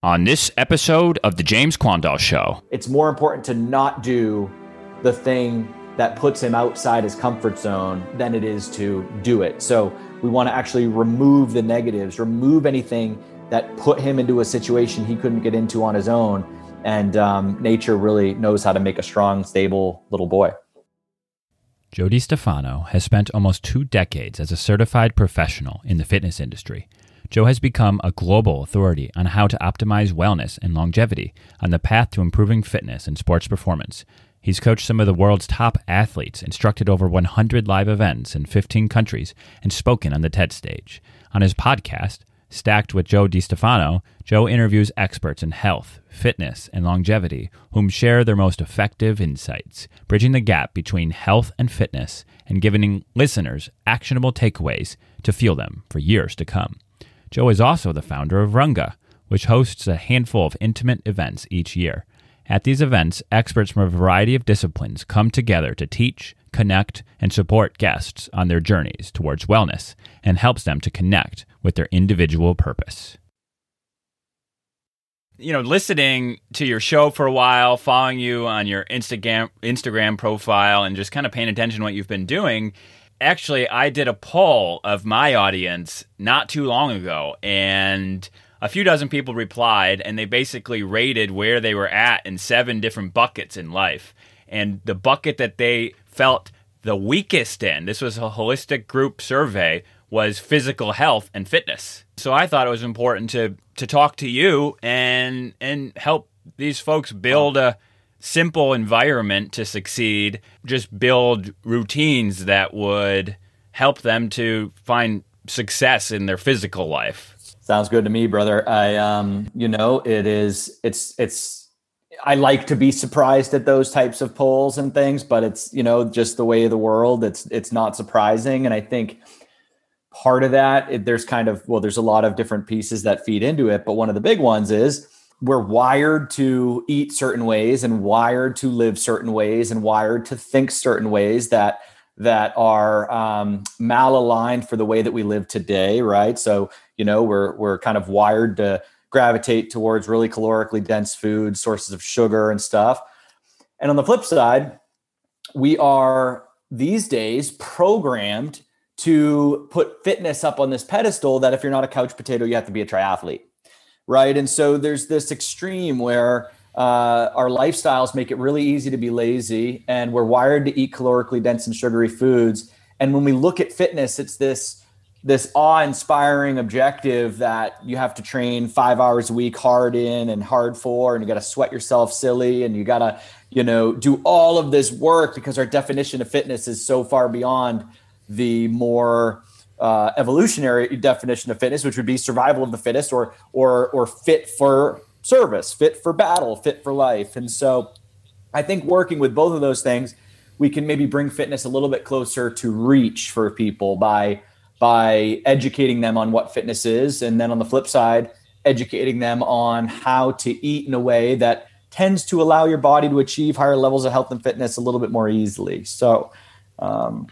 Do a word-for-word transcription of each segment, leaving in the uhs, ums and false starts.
On this episode of The James Quandall Show. It's more important to not do the thing that puts him outside his comfort zone than it is to do it. So we want to actually remove the negatives, remove anything that put him into a situation he couldn't get into on his own. And um, nature really knows how to make a strong, stable little boy. Joe DeStefano has spent almost two decades as a certified professional in the fitness industry. Joe has become a global authority on how to optimize wellness and longevity on the path to improving fitness and sports performance. He's coached some of the world's top athletes, instructed over one hundred live events in fifteen countries, and spoken on the TED stage. On his podcast, Stacked with Joe DeStefano, Joe interviews experts in health, fitness, and longevity whom share their most effective insights, bridging the gap between health and fitness and giving listeners actionable takeaways to fuel them for years to come. Joe is also the founder of Runga, which hosts a handful of intimate events each year. At these events, experts from a variety of disciplines come together to teach, connect, and support guests on their journeys towards wellness and helps them to connect with their individual purpose. You know, listening to your show for a while, following you on your Instagram Instagram profile, and just kind of paying attention to what you've been doing. Actually, I did a poll of my audience not too long ago, and a few dozen people replied, and they basically rated where they were at in seven different buckets in life. And the bucket that they felt the weakest in, this was a holistic group survey, was physical health and fitness. So I thought it was important to to talk to you and and help these folks build a simple environment to succeed, just build routines that would help them to find success in their physical life. Sounds good to me, brother. I, um, you know, it is, it's, it's, I like to be surprised at those types of polls and things, but it's, you know, just the way of the world. It's, it's not surprising. And I think part of that, it, there's kind of, well, there's a lot of different pieces that feed into it. But one of the big ones is, we're wired to eat certain ways and wired to live certain ways and wired to think certain ways that that are um, malaligned for the way that we live today, right? So, you know, we're we're kind of wired to gravitate towards really calorically dense foods, sources of sugar and stuff. And on the flip side, we are these days programmed to put fitness up on this pedestal that if you're not a couch potato, you have to be a triathlete. Right. And so there's this extreme where uh, our lifestyles make it really easy to be lazy, and we're wired to eat calorically dense and sugary foods. And when we look at fitness, it's this this awe-inspiring objective that you have to train five hours a week hard in and hard for, and you got to sweat yourself silly, and you got to, you know, do all of this work because our definition of fitness is so far beyond the more Uh, evolutionary definition of fitness, which would be survival of the fittest, or or or fit for service, fit for battle, fit for life. And so I think working with both of those things, we can maybe bring fitness a little bit closer to reach for people by by educating them on what fitness is, and then on the flip side, educating them on how to eat in a way that tends to allow your body to achieve higher levels of health and fitness a little bit more easily. So um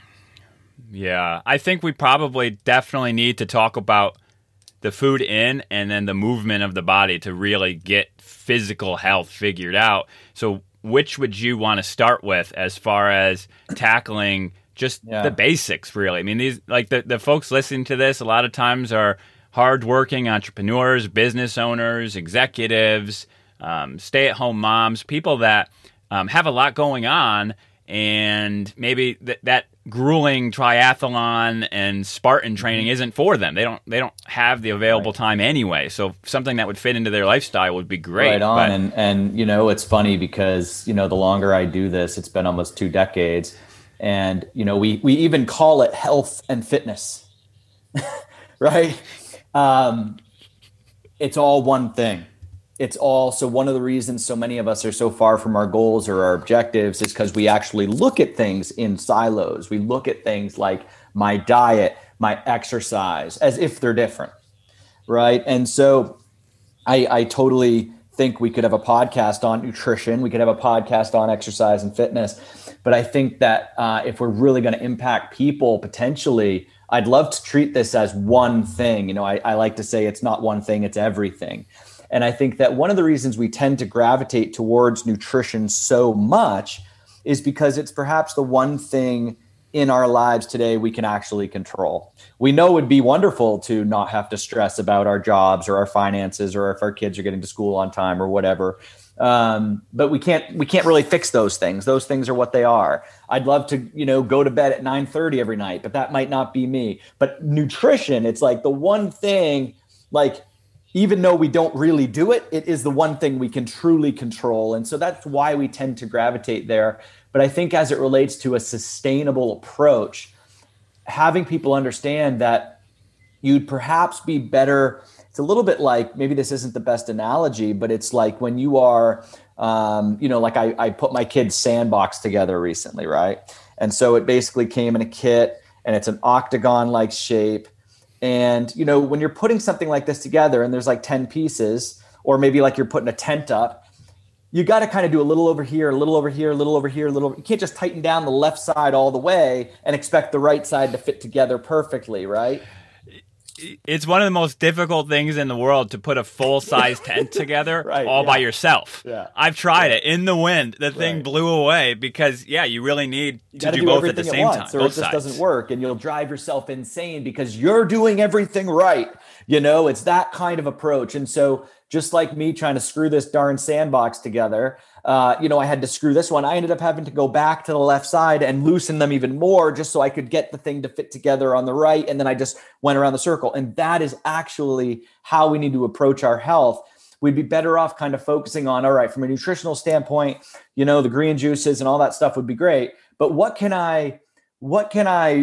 Yeah, I think we probably definitely need to talk about the food in and then the movement of the body to really get physical health figured out. So which would you want to start with as far as tackling just yeah. the basics, really? I mean, these like the, the folks listening to this a lot of times are hardworking entrepreneurs, business owners, executives, um, stay-at-home moms, people that um, have a lot going on, and maybe th- that grueling triathlon and Spartan training isn't for them. They don't they don't have the available right. time anyway. So something that would fit into their lifestyle would be great. Right on. But, and and you know, it's funny because, you know, the longer I do this, it's been almost two decades. And, you know, we we even call it health and fitness. Right? Um, it's all one thing. It's all, so one of the reasons so many of us are so far from our goals or our objectives is because we actually look at things in silos. We look at things like my diet, my exercise, as if they're different, right? And so I, I totally think we could have a podcast on nutrition. We could have a podcast on exercise and fitness. But I think that uh, if we're really going to impact people potentially, I'd love to treat this as one thing. You know, I, I like to say it's not one thing, it's everything. And I think that one of the reasons we tend to gravitate towards nutrition so much is because it's perhaps the one thing in our lives today we can actually control. We know it would be wonderful to not have to stress about our jobs or our finances or if our kids are getting to school on time or whatever. Um, but we can't we can't really fix those things. Those things are what they are. I'd love to, you know, go to bed at nine thirty every night, but that might not be me. But nutrition, it's like the one thing, like, even though we don't really do it, it is the one thing we can truly control. And so that's why we tend to gravitate there. But I think as it relates to a sustainable approach, having people understand that you'd perhaps be better. It's a little bit like, maybe this isn't the best analogy, but it's like when you are, um, you know, like I, I put my kid's sandbox together recently, right? And so it basically came in a kit and it's an octagon-like shape. And, you know, when you're putting something like this together and there's like ten pieces, or maybe like you're putting a tent up, you got to kind of do a little over here, a little over here, a little over here, a little. You can't just tighten down the left side all the way and expect the right side to fit together perfectly, right? It's one of the most difficult things in the world to put a full-size tent together right, all yeah. by yourself. Yeah. I've tried yeah. it in the wind. The thing right. blew away because, yeah, you really need you to do, do both at the same at time. once, or both it just sides. doesn't work, and you'll drive yourself insane because you're doing everything right. You know, it's that kind of approach. And so just like me trying to screw this darn sandbox together, uh, you know, I had to screw this one. I ended up having to go back to the left side and loosen them even more just so I could get the thing to fit together on the right. And then I just went around the circle. And that is actually how we need to approach our health. We'd be better off kind of focusing on, all right, from a nutritional standpoint, you know, the green juices and all that stuff would be great. But what can I, what can I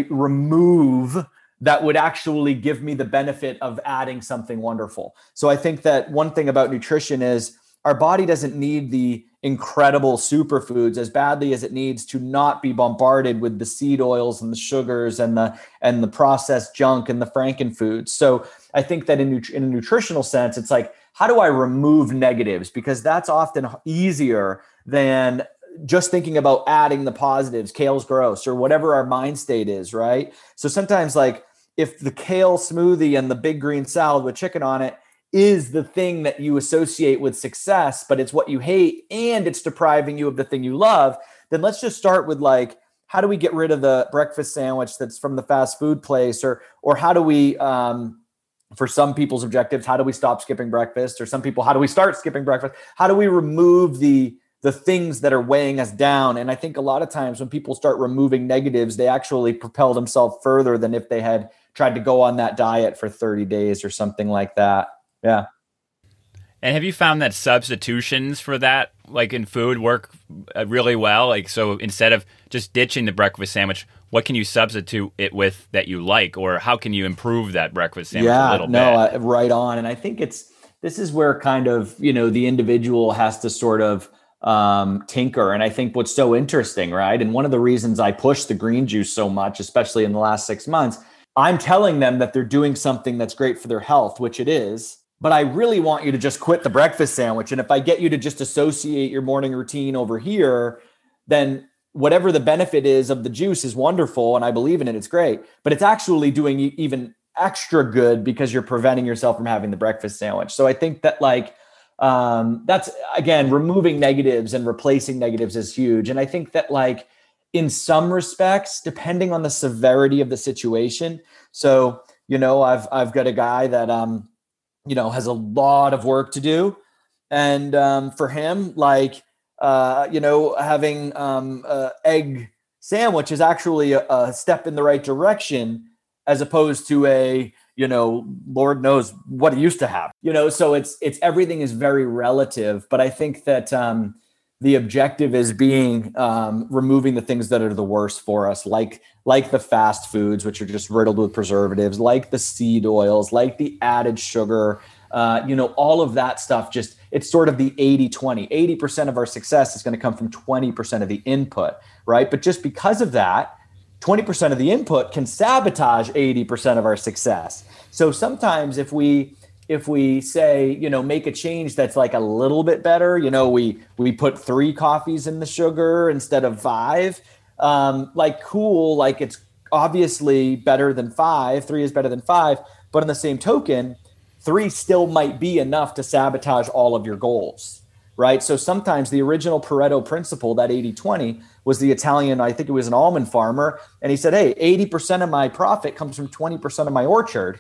remove that would actually give me the benefit of adding something wonderful? So I think that one thing about nutrition is our body doesn't need the incredible superfoods as badly as it needs to not be bombarded with the seed oils and the sugars and the and the processed junk and the frankenfoods. So I think that in, in a nutritional sense, it's like, how do I remove negatives? Because that's often easier than just thinking about adding the positives, kale's gross, or whatever our mind state is, right? So sometimes, like, if the kale smoothie and the big green salad with chicken on it is the thing that you associate with success, but it's what you hate and it's depriving you of the thing you love, then let's just start with, like, how do we get rid of the breakfast sandwich that's from the fast food place? Or, or how do we, um, for some people's objectives, how do we stop skipping breakfast? Or some people, how do we start skipping breakfast? How do we remove the the things that are weighing us down? And I think a lot of times when people start removing negatives, they actually propel themselves further than if they had tried to go on that diet for thirty days or something like that. Yeah. And have you found that substitutions for that, like in food, work really well? Like, so instead of just ditching the breakfast sandwich, what can you substitute it with that you like? Or how can you improve that breakfast sandwich yeah, a little no, bit? Uh, right on. And I think it's, this is where kind of, you know, the individual has to sort of um, tinker. And I think what's so interesting, right? And one of the reasons I push the green juice so much, especially in the last six months, I'm telling them that they're doing something that's great for their health, which it is. But I really want you to just quit the breakfast sandwich. And if I get you to just associate your morning routine over here, then whatever the benefit is of the juice is wonderful. And I believe in it. It's great. But it's actually doing you even extra good because you're preventing yourself from having the breakfast sandwich. So I think that, like, um, that's, again, removing negatives and replacing negatives is huge. And I think that, like, in some respects, depending on the severity of the situation. So, you know, I've, I've got a guy that, um, you know, has a lot of work to do. And um, for him, like, uh, you know, having um, a egg sandwich is actually a, a step in the right direction, as opposed to a, you know, Lord knows what he used to have, you know, so it's, it's, everything is very relative. But I think that um, the objective is being um, removing the things that are the worst for us, like, like the fast foods, which are just riddled with preservatives, like the seed oils, like the added sugar, uh, you know, all of that stuff. Just, it's sort of the eighty twenty. eighty percent of our success is going to come from twenty percent of the input, right? But just because of that, twenty percent of the input can sabotage eighty percent of our success. So sometimes if we, if we say, you know, make a change that's like a little bit better, you know, we, we put three coffees in the sugar instead of five, um, like, cool. Like, it's obviously better than five, three is better than five, but on the same token, three still might be enough to sabotage all of your goals, right? So sometimes the original Pareto principle, that eighty twenty, was the Italian, I think it was an almond farmer. And he said, hey, eighty percent of my profit comes from twenty percent of my orchard.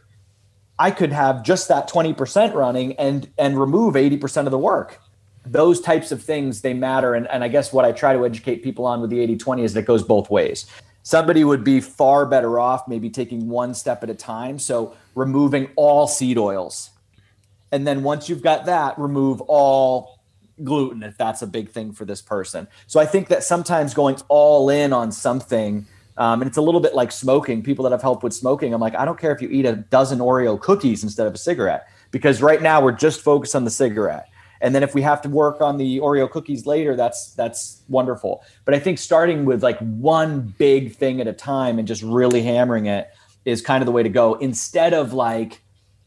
I could have just that twenty percent running and, and remove eighty percent of the work. Those types of things, they matter. And, and I guess what I try to educate people on with the eighty twenty is that it goes both ways. Somebody would be far better off maybe taking one step at a time. So removing all seed oils. And then once you've got that, remove all gluten, if that's a big thing for this person. So I think that sometimes going all in on something, um, and it's a little bit like smoking. People that have helped with smoking, I'm like, I don't care if you eat a dozen Oreo cookies instead of a cigarette, because right now we're just focused on the cigarette. And then if we have to work on the Oreo cookies later, that's that's wonderful. But I think starting with like one big thing at a time and just really hammering it is kind of the way to go, instead of like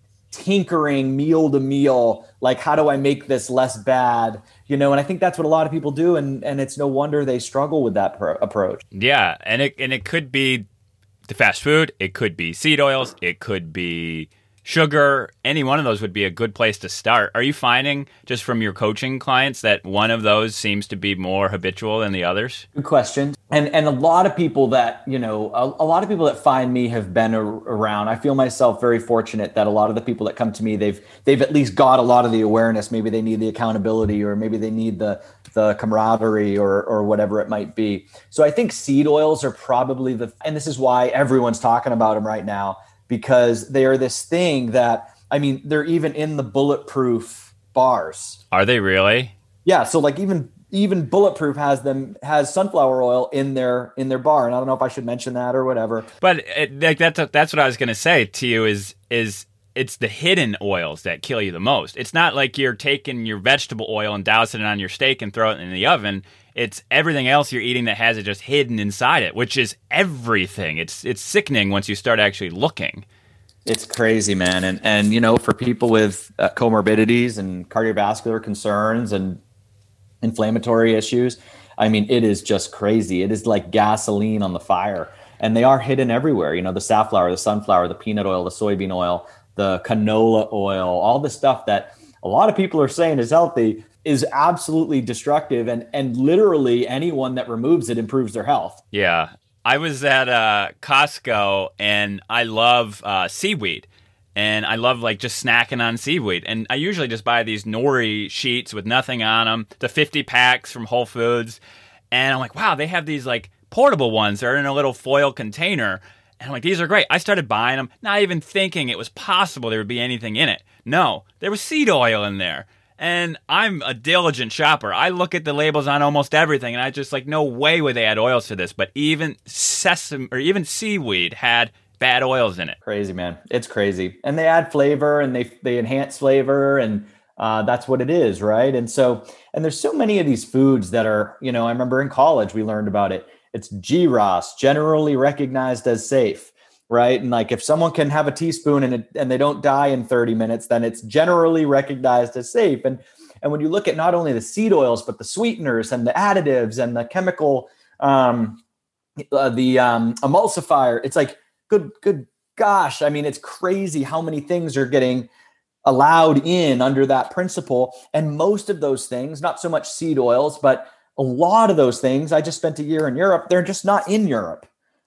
tinkering meal to meal, like how do I make this less bad? You know, and I think that's what a lot of people do. And, and it's no wonder they struggle with that pro- approach. Yeah. And it, and it could be the fast food. It could be seed oils. It could be sugar. Any one of those would be a good place to start. Are you finding just from your coaching clients that one of those seems to be more habitual than the others? Good question. And and a lot of people that, you know, a, a lot of people that find me have been a, around. I feel myself very fortunate that a lot of the people that come to me, they've they've at least got a lot of the awareness. Maybe they need the accountability, or maybe they need the the camaraderie, or or whatever it might be. So I think seed oils are probably the, and this is why everyone's talking about them right now, because they are this thing that, I mean, they're even in the Bulletproof bars. Are they really? Yeah. So like even even Bulletproof has them has sunflower oil in their in their bar, and I don't know if I should mention that or whatever. But it, like that's that's what I was going to say to you is is it's the hidden oils that kill you the most. It's not like you're taking your vegetable oil and dousing it on your steak and throw it in the oven. It's everything else you're eating that has it just hidden inside it, which is everything. It's it's sickening once you start actually looking. It's crazy, man. And, and you know, for people with uh, comorbidities and cardiovascular concerns and inflammatory issues, I mean, it is just crazy. It is like gasoline on the fire. And they are hidden everywhere. You know, the safflower, the sunflower, the peanut oil, the soybean oil, the canola oil, all the stuff that a lot of people are saying is healthy is absolutely destructive. And, and literally anyone that removes it improves their health. Yeah. I was at uh, Costco, and I love uh, seaweed. And I love like just snacking on seaweed. And I usually just buy these nori sheets with nothing on them, the fifty packs from Whole Foods. And I'm like, wow, they have these like portable ones. They're in a little foil container. And I'm like, these are great. I started buying them, not even thinking it was possible there would be anything in it. No, there was seed oil in there. And I'm a diligent shopper. I look at the labels on almost everything, and I just like, no way would they add oils to this. But even sesame or even seaweed had bad oils in it. Crazy, man. It's crazy. And they add flavor, and they they enhance flavor, and uh, that's what it is, right? And so, and there's so many of these foods that are, you know, I remember in college we learned about it. It's G R O S, generally recognized as safe, right? And like if someone can have a teaspoon and it, and they don't die in thirty minutes, then it's generally recognized as safe. And and when you look at not only the seed oils, but the sweeteners and the additives and the chemical, um, uh, the um, emulsifier, it's like, good, good gosh. I mean, it's crazy how many things are getting allowed in under that principle. And most of those things, not so much seed oils, but a lot of those things, I just spent a year in Europe, they're just not in Europe.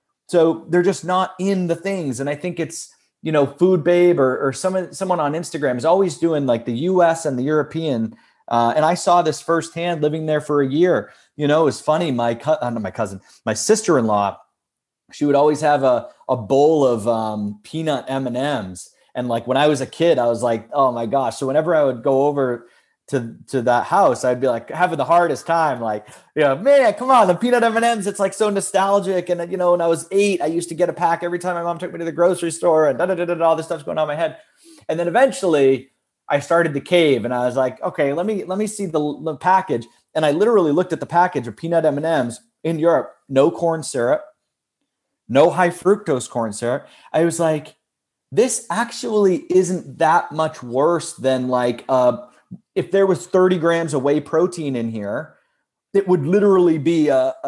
So they're just not in the things. And I think it's, you know, Food Babe or, or someone, someone on Instagram is always doing like the U S and the European. Uh, and I saw this firsthand living there for a year. You know, it was funny. My, co- uh, not my cousin, my sister-in-law, she would always have a, a bowl of um, peanut M and M's. And like when I was a kid, I was like, oh my gosh. So whenever I would go over to, to that house, I'd be like having the hardest time. Like, you know, man, come on, the peanut M and M's, it's like so nostalgic. And, you know, when I was eight, I used to get a pack every time my mom took me to the grocery store, and da, da, da, da, all this stuff's going on in my head. And then eventually I started to cave, and I was like, okay, let me, let me see the, the package. And I literally looked at the package of peanut M and M's in Europe, no corn syrup, no high fructose corn syrup. I was like, this actually isn't that much worse than like, uh, if there was thirty grams of whey protein in here, it would literally be a, a,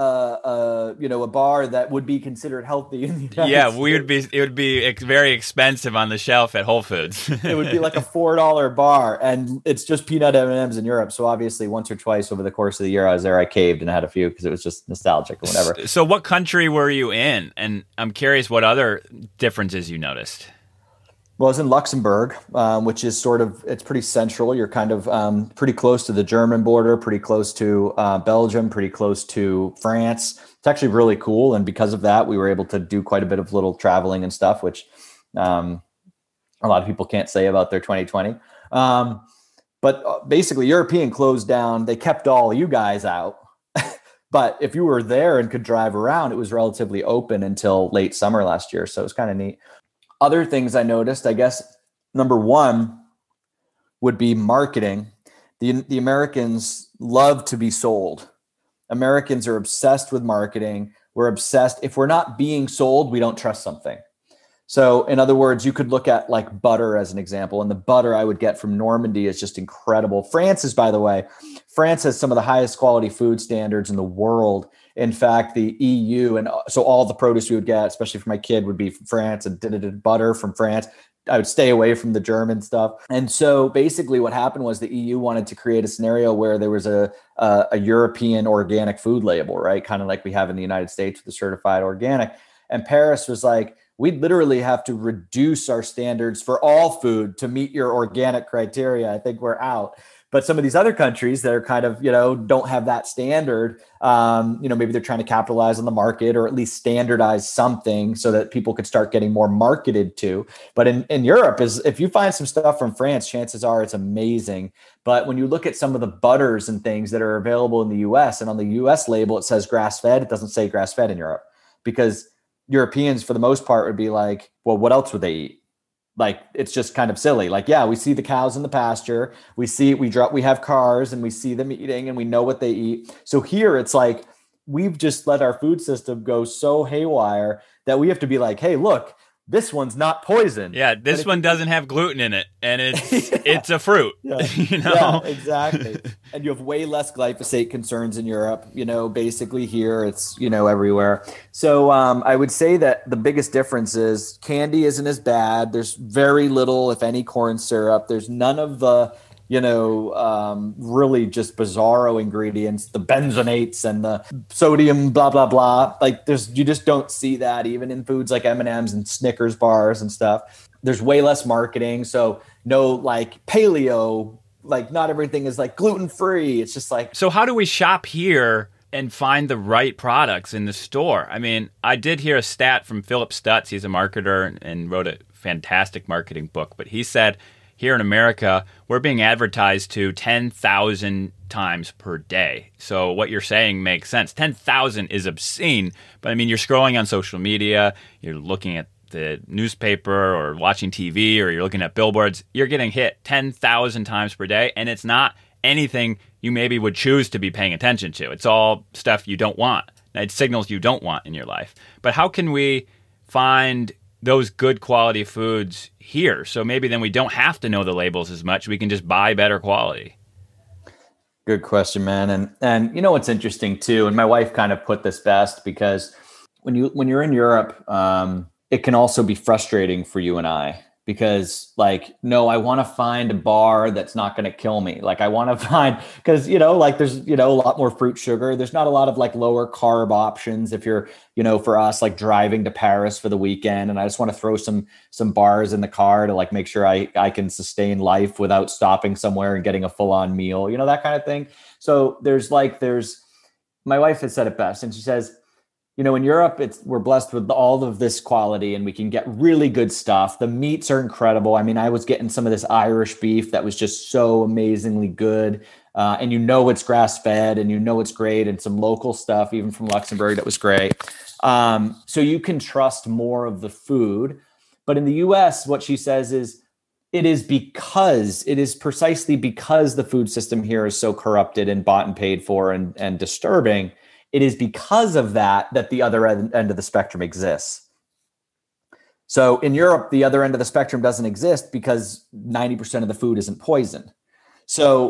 a you know a bar that would be considered healthy in the United yeah, States. we would be. It would be ex- very expensive on the shelf at Whole Foods. It would be like a four dollar bar, and it's just peanut M and M's in Europe. So obviously, once or twice over the course of the year, I was there. I caved and had a few because it was just nostalgic or whatever. So, what country were you in? And I'm curious, what other differences you noticed? Well, I was in Luxembourg, um, which is sort of, it's pretty central. You're kind of um, pretty close to the German border, pretty close to uh, Belgium, pretty close to France. It's actually really cool. And because of that, we were able to do quite a bit of little traveling and stuff, which um, a lot of people can't say about their twenty twenty. Um, but basically, European closed down. They kept all you guys out. But if you were there and could drive around, it was relatively open until late summer last year. So it was kind of neat. Other things I noticed, I guess, number one would be marketing. The, the Americans love to be sold. Americans are obsessed with marketing. We're obsessed. If we're not being sold, we don't trust something. So in other words, you could look at like butter as an example. And the butter I would get from Normandy is just incredible. France is, by the way, France has some of the highest quality food standards in the world. In fact, the E U, and so all the produce we would get, especially for my kid, would be from France, and did it butter from France. I would stay away from the German stuff. And so basically what happened was the E U wanted to create a scenario where there was a, a, a European organic food label, right? Kind of like we have in the United States with the certified organic. And Paris was like, we literally have to reduce our standards for all food to meet your organic criteria. I think we're out. But some of these other countries that are kind of, you know, don't have that standard, um, you know, maybe they're trying to capitalize on the market or at least standardize something so that people could start getting more marketed to. But in, in Europe, is if you find some stuff from France, chances are it's amazing. But when you look at some of the butters and things that are available in the U S, and on the U S label, it says grass-fed, it doesn't say grass-fed in Europe, because Europeans, for the most part, would be like, well, what else would they eat? Like, it's just kind of silly. Like, yeah, we see the cows in the pasture. We see, we drop, we have cars and we see them eating and we know what they eat. So here it's like, we've just let our food system go so haywire that we have to be like, hey, look, this one's not poison. Yeah, this if, one doesn't have gluten in it, and it's yeah. it's a fruit. Yeah, you know? Yeah, exactly. And you have way less glyphosate concerns in Europe. You know, basically here it's, you know, everywhere. So um, I would say that the biggest difference is candy isn't as bad. There's very little, if any, corn syrup. There's none of the, you know, um, really just bizarro ingredients, the benzonates and the sodium, blah, blah, blah. Like there's, you just don't see that even in foods like M and M's and Snickers bars and stuff. There's way less marketing. So no like paleo, like not everything is like gluten-free. It's just like. So how do we shop here and find the right products in the store? I mean, I did hear a stat from Philip Stutz. He's a marketer and wrote a fantastic marketing book, but he said, here in America, we're being advertised to ten thousand times per day. So what you're saying makes sense. ten thousand is obscene, but I mean, you're scrolling on social media, you're looking at the newspaper or watching T V, or you're looking at billboards, you're getting hit ten thousand times per day, and it's not anything you maybe would choose to be paying attention to. It's all stuff you don't want. It's signals you don't want in your life. But how can we find those good quality foods here? So maybe then we don't have to know the labels as much. We can just buy better quality. Good question, man. And, and you know, what's interesting too, and my wife kind of put this best, because when you, when you're in Europe, um, it can also be frustrating for you and I, because like, no, I want to find a bar that's not going to kill me. Like I want to find, because, you know, like there's, you know, a lot more fruit, sugar. There's not a lot of like lower carb options. If you're, you know, for us, like driving to Paris for the weekend, and I just want to throw some, some bars in the car to like, make sure I, I can sustain life without stopping somewhere and getting a full on meal, you know, that kind of thing. So there's like, there's, my wife has said it best, and she says, you know, in Europe, it's we're blessed with all of this quality and we can get really good stuff. The meats are incredible. I mean, I was getting some of this Irish beef that was just so amazingly good. Uh, and you know it's grass-fed and you know it's great, and some local stuff, even from Luxembourg, that was great. Um, so you can trust more of the food. But in the U S, what she says is, it is because, it is precisely because the food system here is so corrupted and bought and paid for and, and disturbing. It is because of that that the other end of the spectrum exists. So in Europe, the other end of the spectrum doesn't exist because ninety percent of the food isn't poison. So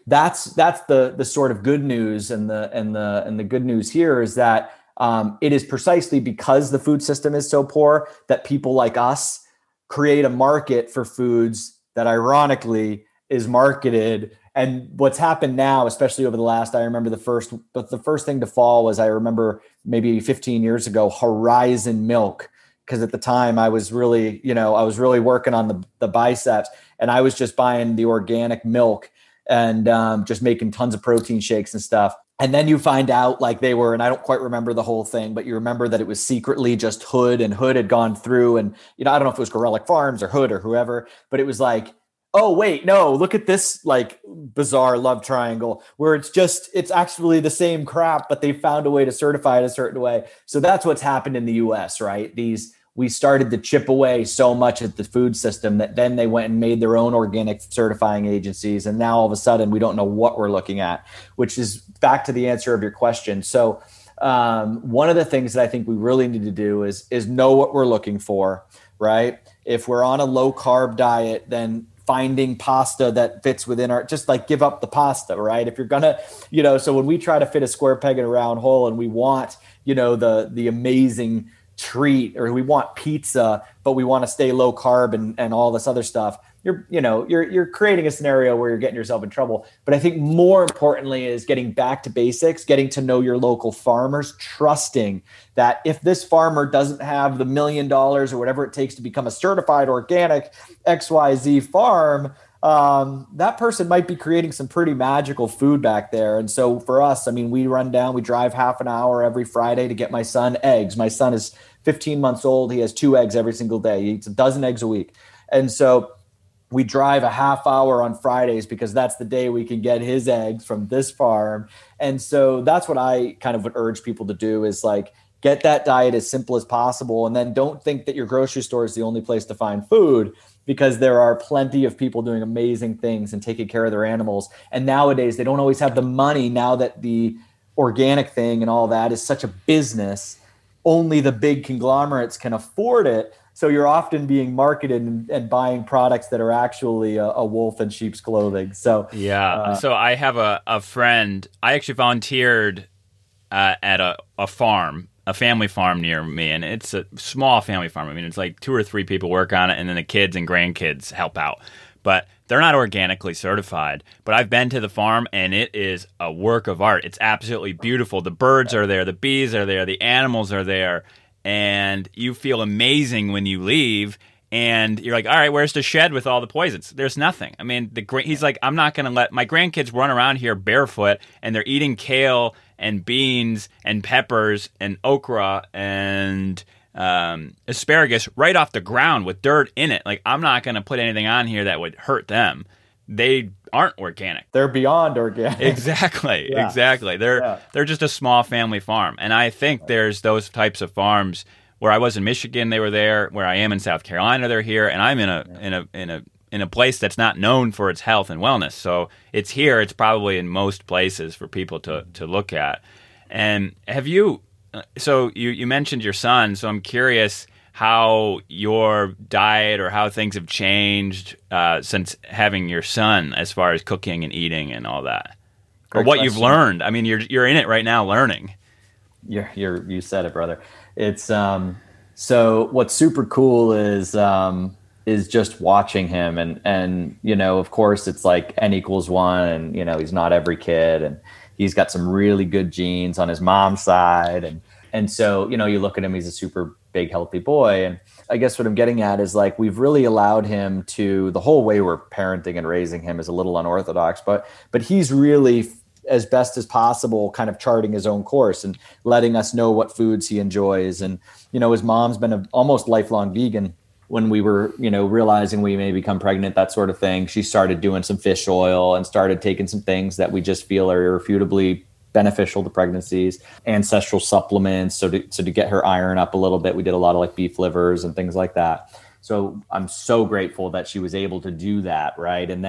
that's that's the the sort of good news, and the and the and the good news here is that um, it is precisely because the food system is so poor that people like us create a market for foods that ironically is marketed. And what's happened now, especially over the last, I remember the first, but the first thing to fall was, I remember maybe fifteen years ago, Horizon Milk. Because at the time I was really, you know, I was really working on the, the biceps, and I was just buying the organic milk and um, just making tons of protein shakes and stuff. And then you find out like they were, and I don't quite remember the whole thing, but you remember that it was secretly just Hood, and Hood had gone through, and, you know, I don't know if it was Gorelick Farms or Hood or whoever, but it was like, oh, wait, no, look at this like bizarre love triangle where it's just, it's actually the same crap, but they found a way to certify it a certain way. So that's what's happened in the U S, right? These, we started to chip away so much at the food system that then they went and made their own organic certifying agencies. And now all of a sudden we don't know what we're looking at, which is back to the answer of your question. So um, one of the things that I think we really need to do is, is know what we're looking for, right? If we're on a low carb diet, then finding pasta that fits within our, just like give up the pasta, right? If you're gonna, you know, so when we try to fit a square peg in a round hole and we want, you know, the, the amazing treat, or we want pizza, but we want to stay low carb and, and all this other stuff, you're, you know, you're, you're creating a scenario where you're getting yourself in trouble. But I think more importantly is getting back to basics, getting to know your local farmers, trusting that if this farmer doesn't have the million dollars or whatever it takes to become a certified organic X Y Z farm, um, that person might be creating some pretty magical food back there. And so for us, I mean, we run down, we drive half an hour every Friday to get my son eggs. My son is fifteen months old. He has two eggs every single day. He eats a dozen eggs a week. And so we drive a half hour on Fridays because that's the day we can get his eggs from this farm. And so that's what I kind of would urge people to do, is like, get that diet as simple as possible. And then don't think that your grocery store is the only place to find food, because there are plenty of people doing amazing things and taking care of their animals. And nowadays they don't always have the money, now that the organic thing and all that is such a business. Only the big conglomerates can afford it. So you're often being marketed and, and buying products that are actually a, a wolf in sheep's clothing. So yeah. Uh, so I have a, a friend. I actually volunteered uh, at a, a farm, a family farm near me, and it's a small family farm. I mean, it's like two or three people work on it, and then the kids and grandkids help out. But they're not organically certified. But I've been to the farm, and it is a work of art. It's absolutely beautiful. The birds are there, the bees are there, the animals are there, and you feel amazing when you leave. And you're like, all right, where's the shed with all the poisons? There's nothing. I mean, the he's like, I'm not going to let my grandkids run around here barefoot, and they're eating kale and beans and peppers and okra and um, asparagus right off the ground with dirt in it. Like, I'm not going to put anything on here that would hurt them. They aren't organic. They're beyond organic. Exactly. Yeah. Exactly. They're yeah. they're just a small family farm. And I think there's those types of farms. Where I was in Michigan, they were there. Where I am in South Carolina, they're here. And I'm in a yeah. in a in a in a place that's not known for its health and wellness. So it's here. It's probably in most places for people to to look at. And have you? So you you mentioned your son. So I'm curious how your diet or how things have changed uh, since having your son, as far as cooking and eating and all that, Great or what question. You've learned. I mean, you're you're in it right now, learning. You're you're you said it, brother. It's um so what's super cool is um is just watching him, and and you know, of course it's like n equals one, and you know, he's not every kid, and he's got some really good genes on his mom's side, and and so, you know, you look at him, he's a super big healthy boy. And I guess what I'm getting at is like, we've really allowed him to, the whole way we're parenting and raising him is a little unorthodox, but but he's really, as best as possible, kind of charting his own course and letting us know what foods he enjoys. And, you know, his mom's been an almost lifelong vegan. When we were, you know, realizing we may become pregnant, that sort of thing, she started doing some fish oil and started taking some things that we just feel are irrefutably beneficial to pregnancies, ancestral supplements. So to, so to get her iron up a little bit, we did a lot of like beef livers and things like that. So I'm so grateful that she was able to do that. Right. And then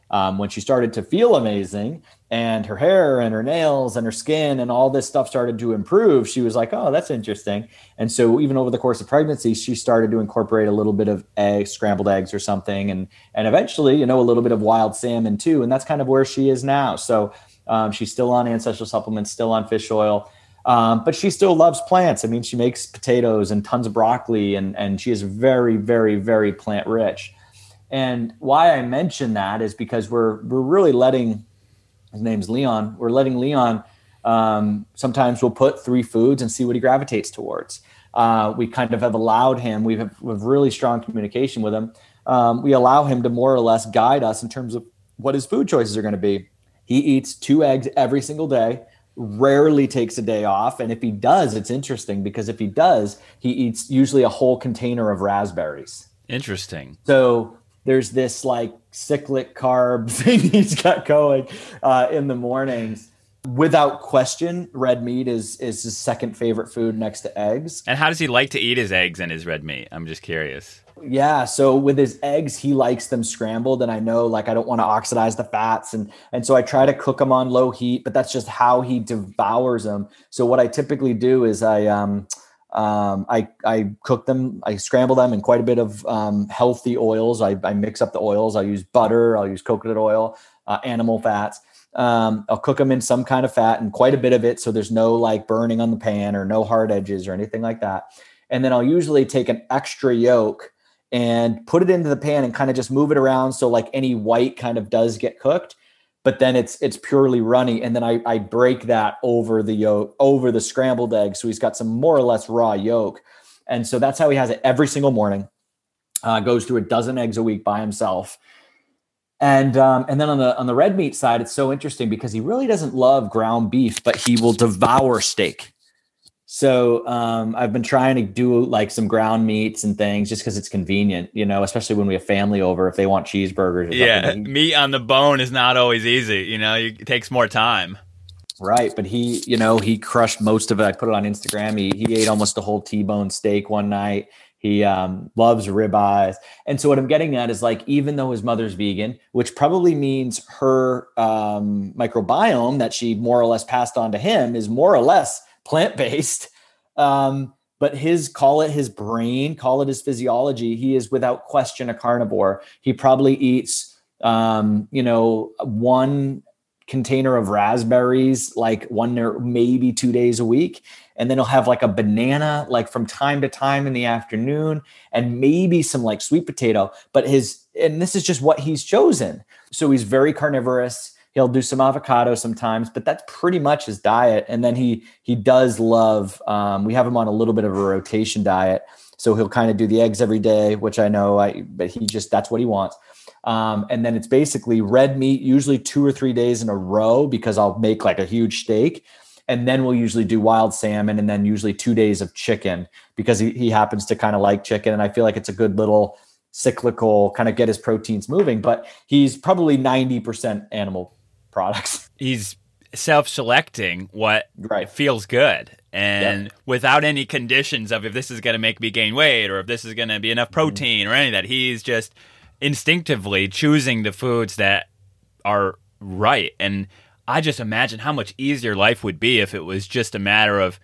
Um, when she started to feel amazing and her hair and her nails and her skin and all this stuff started to improve, she was like, oh, that's interesting. And so even over the course of pregnancy, she started to incorporate a little bit of eggs, scrambled eggs or something. And, and eventually, you know, a little bit of wild salmon too. And that's kind of where she is now. So um, she's still on ancestral supplements, still on fish oil. Um, but she still loves plants. I mean, she makes potatoes and tons of broccoli, and, and she is very, very, very plant rich. And why I mention that is because we're we're really letting, his name's Leon, we're letting Leon, um, sometimes we'll put three foods and see what he gravitates towards. Uh, we kind of have allowed him, we have, we have really strong communication with him. Um, we allow him to more or less guide us in terms of what his food choices are going to be. He eats two eggs every single day, rarely takes a day off. And if he does, it's interesting because if he does, he eats usually a whole container of raspberries. Interesting. So there's this like cyclic carb thing he's got going uh, in the mornings. Without question, red meat is is his second favorite food next to eggs. And how does he like to eat his eggs and his red meat? I'm just curious. Yeah. So with his eggs, he likes them scrambled. And I know like I don't want to oxidize the fats. And, and so I try to cook them on low heat, but that's just how he devours them. So what I typically do is I um um I I cook them, I scramble them in quite a bit of um healthy oils. I, I mix up the oils. I'll use butter, I'll use coconut oil, uh, animal fats. Um, I'll cook them in some kind of fat and quite a bit of it. So there's no like burning on the pan or no hard edges or anything like that. And then I'll usually take an extra yolk and put it into the pan and kind of just move it around. So like any white kind of does get cooked, but then it's, it's purely runny. And then I, I break that over the yolk, over the scrambled egg. So he's got some more or less raw yolk. And so that's how he has it every single morning. Uh, goes through a dozen eggs a week by himself. And, um, and then on the, on the red meat side, it's so interesting because he really doesn't love ground beef, but he will devour steak. So um, I've been trying to do like some ground meats and things just because it's convenient, you know, especially when we have family over, if they want cheeseburgers. Or yeah, something. Meat on the bone is not always easy. You know, it takes more time. Right. But he, you know, he crushed most of it. I put it on Instagram. He, he ate almost a whole T-bone steak one night. He um, loves ribeyes. And so what I'm getting at is like, even though his mother's vegan, which probably means her um, microbiome that she more or less passed on to him is more or less plant-based, um, but his, call it his brain, call it his physiology. He is without question a carnivore. He probably eats, um, you know, one container of raspberries, like one or maybe two days a week. And then he'll have like a banana, like from time to time in the afternoon, and maybe some like sweet potato, but his, and this is just what he's chosen. So he's very carnivorous. He'll do some avocado sometimes, but that's pretty much his diet. And then he he does love, um, we have him on a little bit of a rotation diet. So he'll kind of do the eggs every day, which I know, I but he just, that's what he wants. Um, and then it's basically red meat, usually two or three days in a row, because I'll make like a huge steak. And then we'll usually do wild salmon and then usually two days of chicken because he, he happens to kind of like chicken. And I feel like it's a good little cyclical kind of get his proteins moving, but he's probably ninety percent animal products. He's self-selecting what right. feels good and yep. without any conditions of if this is going to make me gain weight or if this is going to be enough protein mm-hmm. or any of that. He's just instinctively choosing the foods that are right. And I just imagine how much easier life would be if it was just a matter of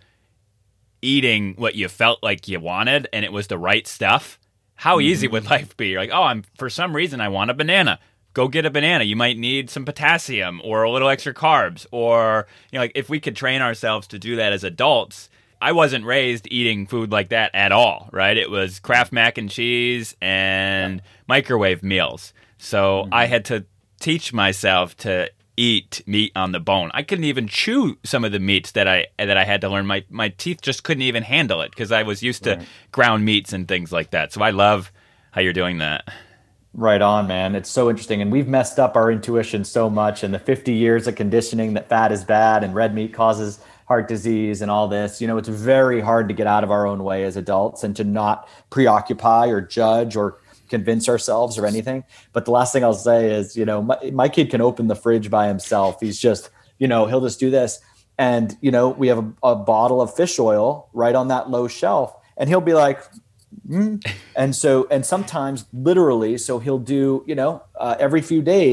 eating what you felt like you wanted and it was the right stuff. How mm-hmm. easy would life be? You're like, oh, I'm for some reason I want a banana. Go get a banana. You might need some potassium or a little extra carbs. Or, you know, like if we could train ourselves to do that as adults. I wasn't raised eating food like that at all, right? It was Kraft mac and cheese and microwave meals. So mm-hmm. I had to teach myself to eat meat on the bone. I couldn't even chew some of the meats that I that I had to learn. My my teeth just couldn't even handle it because I was used to right. ground meats and things like that. So I love how you're doing that. Right on, man. It's so interesting. And we've messed up our intuition so much in the fifty years of conditioning that fat is bad and red meat causes heart disease and all this. You know, it's very hard to get out of our own way as adults and to not preoccupy or judge or convince ourselves or anything. But the last thing I'll say is, you know, my, my kid can open the fridge by himself. He's just, you know, he'll just do this. And, you know, we have a, a bottle of fish oil right on that low shelf. And he'll be like, Mm. And so, and sometimes literally, so he'll do, you know, uh, every few days,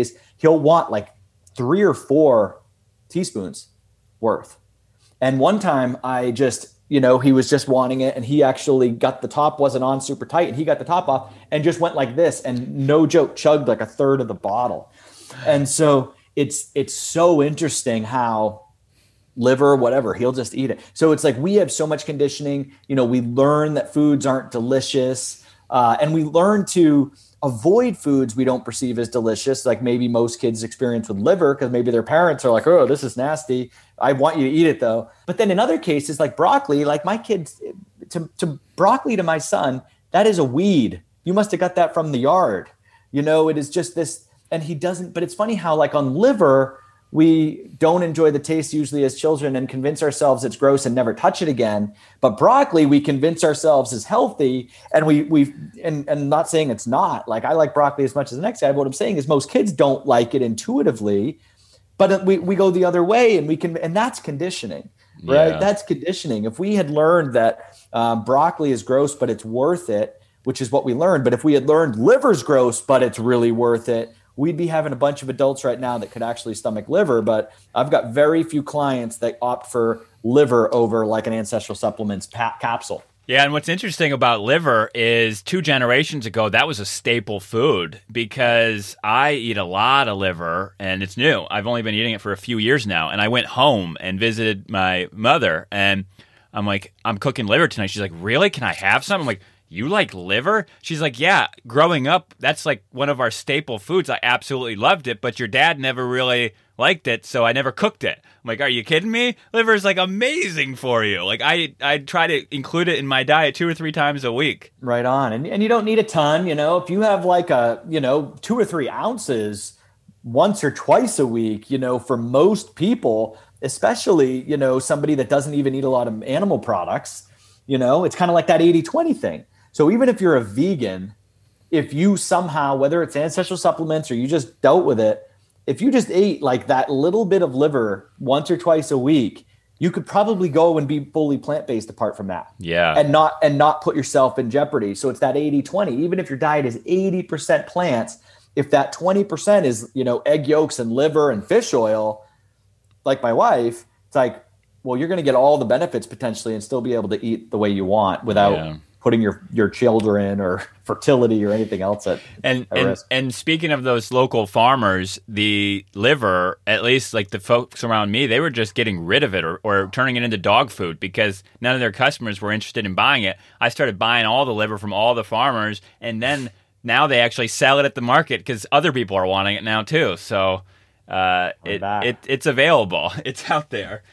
he'll want like three or four teaspoons worth. And one time I just, you know, he was just wanting it, and he actually got the top wasn't on super tight, and he got the top off and just went like this, and no joke, chugged like a third of the bottle. And so it's, it's so interesting how liver, whatever, he'll just eat it. So it's like, we have so much conditioning, you know, we learn that foods aren't delicious, uh, and we learn to avoid foods we don't perceive as delicious, like maybe most kids experience with liver, because maybe their parents are like, oh, this is nasty, I want you to eat it though. But then in other cases, like broccoli, like my kids, to, to broccoli to my son, that is a weed. You must have got that from the yard. You know, it is just this, and he doesn't, but it's funny how like on liver, we don't enjoy the taste usually as children and convince ourselves it's gross and never touch it again. But broccoli, we convince ourselves is healthy, and we we and and not saying it's not. Like, I like broccoli as much as the next guy. But what I'm saying is most kids don't like it intuitively, but we we go the other way, and we can, and that's conditioning, right? Yeah. That's conditioning. If we had learned that um, broccoli is gross, but it's worth it, which is what we learned. But if we had learned liver's gross, but it's really worth it, we'd be having a bunch of adults right now that could actually stomach liver. But I've got very few clients that opt for liver over like an Ancestral Supplements pa- capsule. Yeah, and what's interesting about liver is two generations ago, that was a staple food, because I eat a lot of liver, and it's new. I've only been eating it for a few years now, and I went home and visited my mother, and I'm like, I'm cooking liver tonight. She's like, really? Can I have some? I'm like, you like liver? She's like, yeah, growing up, that's like one of our staple foods. I absolutely loved it, but your dad never really liked it, so I never cooked it. I'm like, are you kidding me? Liver is like amazing for you. Like, I I try to include it in my diet two or three times a week. Right on. And and you don't need a ton, you know, if you have like a, you know, two or three ounces once or twice a week, you know, for most people, especially, you know, somebody that doesn't even eat a lot of animal products, you know, it's kind of like that eighty twenty thing. So even if you're a vegan, if you somehow, whether it's Ancestral Supplements or you just dealt with it, if you just ate like that little bit of liver once or twice a week, you could probably go and be fully plant-based apart from that. Yeah. And not and not put yourself in jeopardy. So it's that eighty twenty. Even if your diet is eighty percent plants, if that twenty percent is, you know, egg yolks and liver and fish oil, like my wife, it's like, well, you're going to get all the benefits potentially and still be able to eat the way you want without yeah. putting your, your children or fertility or anything else at, and, at and, risk. And speaking of those local farmers, the liver, at least like the folks around me, they were just getting rid of it or, or turning it into dog food because none of their customers were interested in buying it. I started buying all the liver from all the farmers, and then now they actually sell it at the market because other people are wanting it now too. So uh, it, it it's available. It's out there.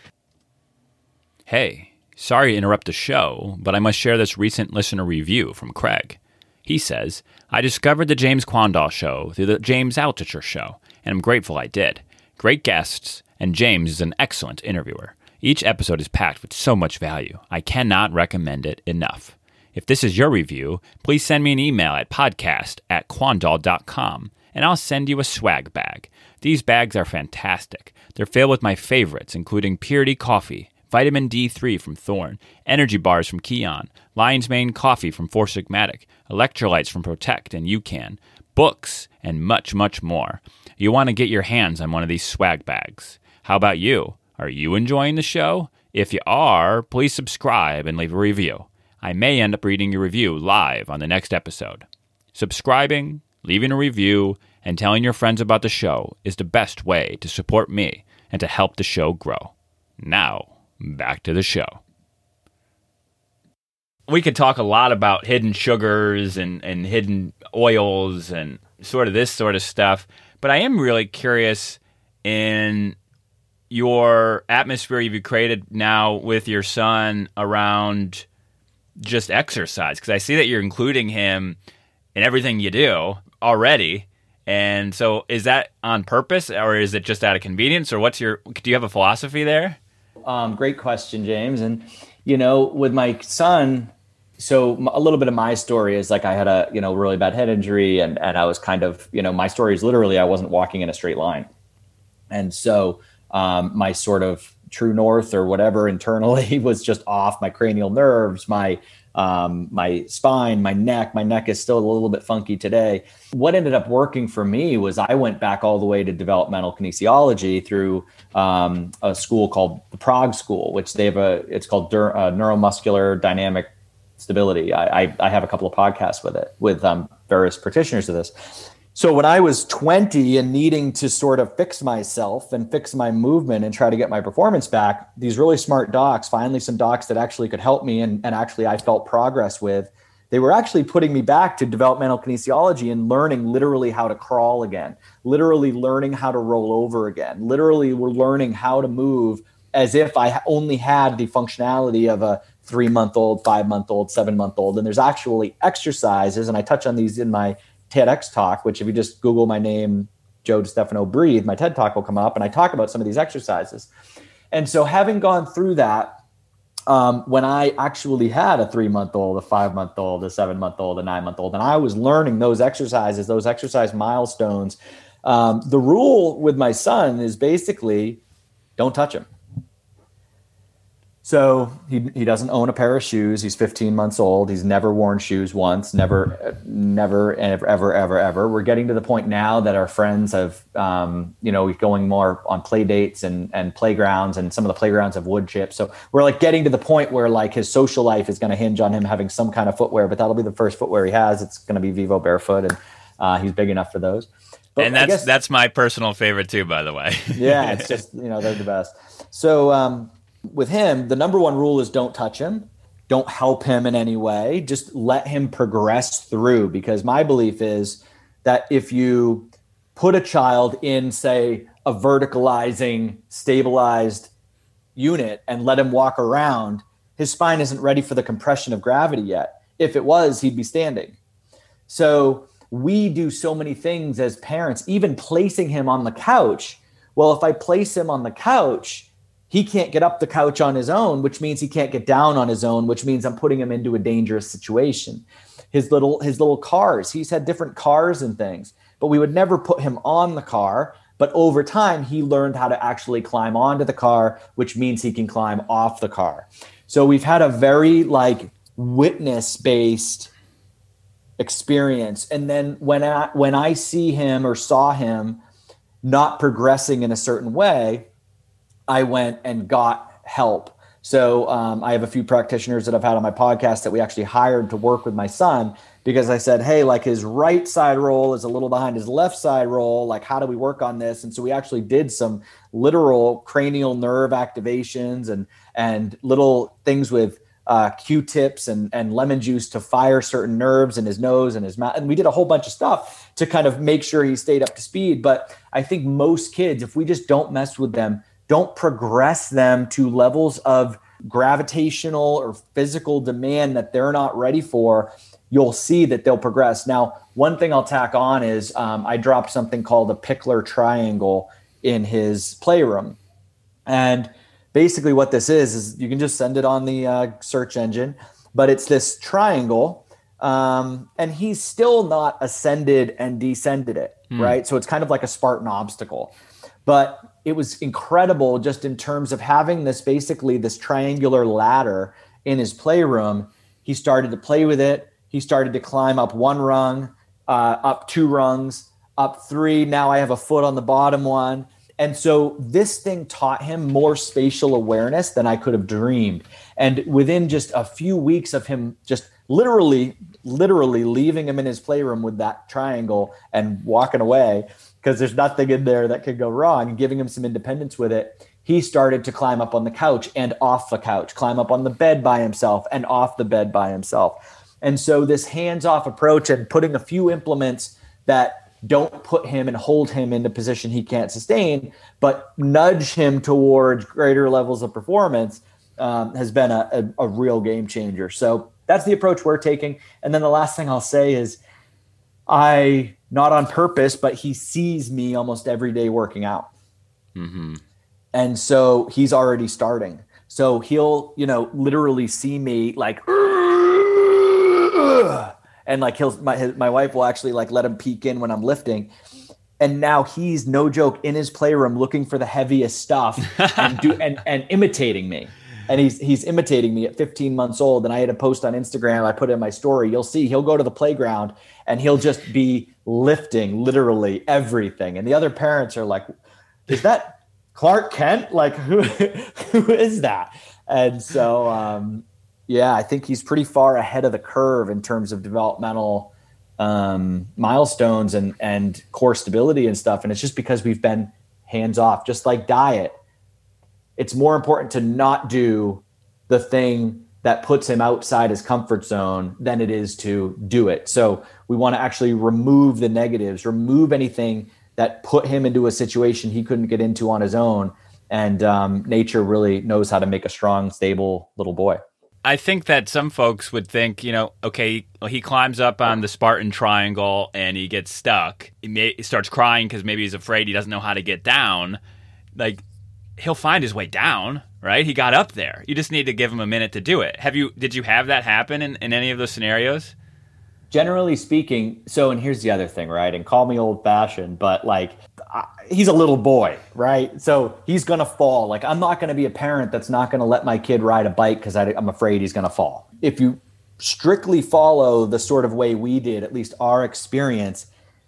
Hey. Sorry to interrupt the show, but I must share this recent listener review from Craig. He says, I discovered the James Quandall Show through the James Altucher Show, and I'm grateful I did. Great guests, and James is an excellent interviewer. Each episode is packed with so much value. I cannot recommend it enough. If this is your review, please send me an email at podcast at quandall dot com, and I'll send you a swag bag. These bags are fantastic. They're filled with my favorites, including Purity Coffee, Vitamin D three from Thorne, energy bars from Kion, Lion's Mane coffee from Four Sigmatic, electrolytes from Protect and UCAN, books, and much, much more. You want to get your hands on one of these swag bags. How about you? Are you enjoying the show? If you are, please subscribe and leave a review. I may end up reading your review live on the next episode. Subscribing, leaving a review, and telling your friends about the show is the best way to support me and to help the show grow. Now, back to the show. We could talk a lot about hidden sugars and, and hidden oils and sort of this sort of stuff, but I am really curious in your atmosphere you've created now with your son around just exercise, because I see that you're including him in everything you do already. And so is that on purpose, or is it just out of convenience, or what's your, do you have a philosophy there? Um, great question, James. And, you know, with my son, so a little bit of my story is like I had a, you know, really bad head injury, and, and I was kind of, you know, my story is literally I wasn't walking in a straight line. And so um, my sort of true north or whatever internally was just off. My cranial nerves, my um, my spine, my neck. My neck is still a little bit funky today. What ended up working for me was I went back all the way to developmental kinesiology through um, a school called the Prague School, which they have a, it's called dur- uh, neuromuscular dynamic stability. I, I, I have a couple of podcasts with it, with um, various practitioners of this. So when I was twenty and needing to sort of fix myself and fix my movement and try to get my performance back, these really smart docs, finally some docs that actually could help me and, and actually I felt progress with, they were actually putting me back to developmental kinesiology and learning literally how to crawl again, literally learning how to roll over again, literally we're learning how to move as if I only had the functionality of a three-month-old, five-month-old, seven-month-old. And there's actually exercises, and I touch on these in my TEDx talk, which if you just Google my name, Joe DeStefano Breathe, my TED talk will come up and I talk about some of these exercises. And so having gone through that, um, when I actually had a three-month-old, a five-month-old, a seven-month-old, a nine-month-old, and I was learning those exercises, those exercise milestones, um, the rule with my son is basically don't touch him. So he he doesn't own a pair of shoes. He's fifteen months old. He's never worn shoes once, never, never, ever, ever, ever, ever. We're getting to the point now that our friends have, um, you know, going more on play dates and, and playgrounds, and some of the playgrounds have wood chips. So we're like getting to the point where like his social life is going to hinge on him having some kind of footwear, but that'll be the first footwear he has. It's going to be Vivo Barefoot, and uh, he's big enough for those. But and that's guess, that's my personal favorite too, by the way. Yeah, it's just, you know, they're the best. So, um, with him, the number one rule is don't touch him. Don't help him in any way. Just let him progress through, because my belief is that if you put a child in, say, a verticalizing, stabilized unit and let him walk around, his spine isn't ready for the compression of gravity yet. If it was, he'd be standing. So we do so many things as parents, even placing him on the couch. Well, if I place him on the couch, he can't get up the couch on his own, which means he can't get down on his own, which means I'm putting him into a dangerous situation. His little his little cars, he's had different cars and things, but we would never put him on the car. But over time, he learned how to actually climb onto the car, which means he can climb off the car. So we've had a very like witness-based experience. And then when I, when I see him or saw him not progressing in a certain way, I went and got help. So um, I have a few practitioners that I've had on my podcast that we actually hired to work with my son, because I said, hey, like his right side roll is a little behind his left side roll. Like, how do we work on this? And so we actually did some literal cranial nerve activations and and little things with uh, Q-tips and, and lemon juice to fire certain nerves in his nose and his mouth. And we did a whole bunch of stuff to kind of make sure he stayed up to speed. But I think most kids, if we just don't mess with them, don't progress them to levels of gravitational or physical demand that they're not ready for, you'll see that they'll progress. Now, one thing I'll tack on is um, I dropped something called a Pickler triangle in his playroom. And basically what this is, is you can just send it on the uh, search engine, but it's this triangle. Um, and he's still not ascended and descended it, mm. right? So it's kind of like a Spartan obstacle. But it was incredible just in terms of having this, basically this triangular ladder in his playroom. He started to play with it. He started to climb up one rung, uh, up two rungs, up three. Now I have a foot on the bottom one. And so this thing taught him more spatial awareness than I could have dreamed. And within just a few weeks of him just literally, literally leaving him in his playroom with that triangle and walking away, because there's nothing in there that could go wrong, and giving him some independence with it, he started to climb up on the couch and off the couch, climb up on the bed by himself and off the bed by himself. And so this hands-off approach and putting a few implements that don't put him and hold him in a position he can't sustain, but nudge him towards greater levels of performance um, has been a, a, a real game changer. So that's the approach we're taking. And then the last thing I'll say is I... not on purpose, but he sees me almost every day working out. Mm-hmm. And so he's already starting. So he'll, you know, literally see me like, and like he'll, my, his, my wife will actually like let him peek in when I'm lifting. And now he's, no joke, in his playroom looking for the heaviest stuff and do and, and imitating me. and he's he's imitating me at fifteen months old. And I had a post on Instagram. I put it in my story. You'll see he'll go to the playground and he'll just be lifting literally everything. And the other parents are like, is that Clark Kent? Like, who who is that? And so, um, yeah, I think he's pretty far ahead of the curve in terms of developmental um, milestones and, and core stability and stuff. And it's just because we've been hands off, just like diet. It's more important to not do the thing that puts him outside his comfort zone than it is to do it. So we want to actually remove the negatives, remove anything that put him into a situation he couldn't get into on his own. And um, nature really knows how to make a strong, stable little boy. I think that some folks would think, you know, okay, he climbs up on the Spartan triangle and he gets stuck. He, may, he starts crying because maybe he's afraid he doesn't know how to get down. Like, he'll find his way down, right? He got up there. You just need to give him a minute to do it. Have you? Did you have that happen in, in any of those scenarios? Generally speaking, so, and here's the other thing, right? And call me old fashioned, but like, I, he's a little boy, right? So he's going to fall. Like, I'm not going to be a parent that's not going to let my kid ride a bike because I'm afraid he's going to fall. If you strictly follow the sort of way we did, at least our experience,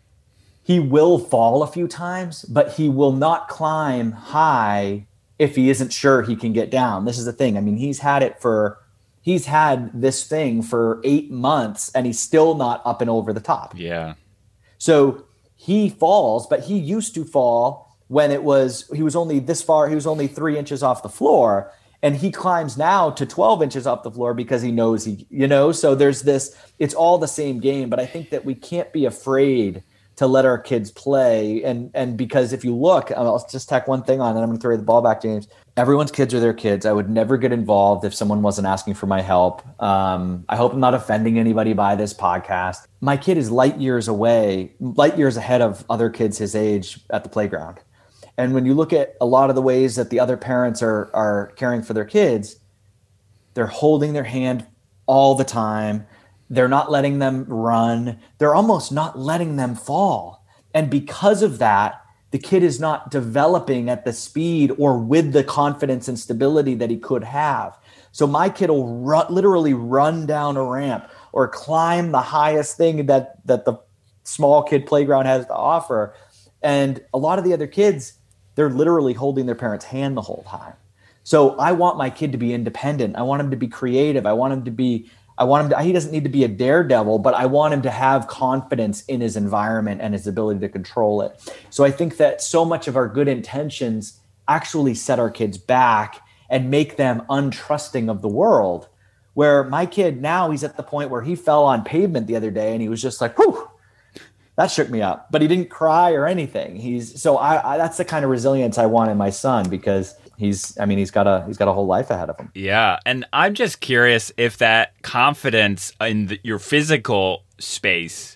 he will fall a few times, but he will not climb high if he isn't sure he can get down. This is the thing. I mean, he's had it for He's had this thing for eight months and he's still not up and over the top. Yeah. So he falls, but he used to fall when it was, he was only this far, he was only three inches off the floor. And he climbs now to twelve inches off the floor because he knows he, you know, so there's this, it's all the same game. But I think that we can't be afraid to let our kids play. And, and because if you look, I'll just tack one thing on and I'm going to throw the ball back, James. Everyone's kids are their kids. I would never get involved if someone wasn't asking for my help. Um, I hope I'm not offending anybody by this podcast. My kid is light years away, light years ahead of other kids his age at the playground. And when you look at a lot of the ways that the other parents are, are caring for their kids, they're holding their hand all the time. They're not letting them run. They're almost not letting them fall. And because of that, the kid is not developing at the speed or with the confidence and stability that he could have. So my kid will run, literally run down a ramp or climb the highest thing that, that the small kid playground has to offer. And a lot of the other kids, they're literally holding their parents' hand the whole time. So I want my kid to be independent. I want him to be creative. I want him to be I want him to, he doesn't need to be a daredevil, but I want him to have confidence in his environment and his ability to control it. So I think that so much of our good intentions actually set our kids back and make them untrusting of the world. Where my kid now, he's at the point where he fell on pavement the other day and he was just like, whew, that shook me up, but he didn't cry or anything. He's so I, I that's the kind of resilience I want in my son because He's, I mean, he's got a, he's got a whole life ahead of him. Yeah. And I'm just curious if that confidence in the, your physical space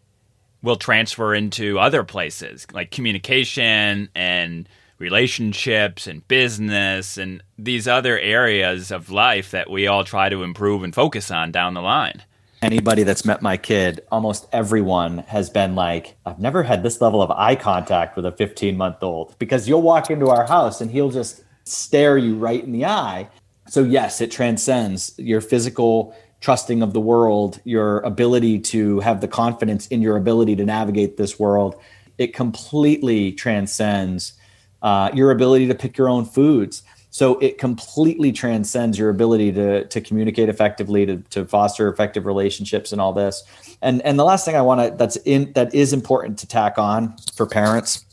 will transfer into other places like communication and relationships and business and these other areas of life that we all try to improve and focus on down the line. Anybody that's met my kid, almost everyone has been like, I've never had this level of eye contact with a fifteen month old because you'll walk into our house and he'll just stare you right in the eye. So yes, it transcends your physical trusting of the world, your ability to have the confidence in your ability to navigate this world. It completely transcends uh, your ability to pick your own foods. So it completely transcends your ability to to communicate effectively, to to foster effective relationships and all this. And and the last thing I want to that's in that is important to tack on for parents.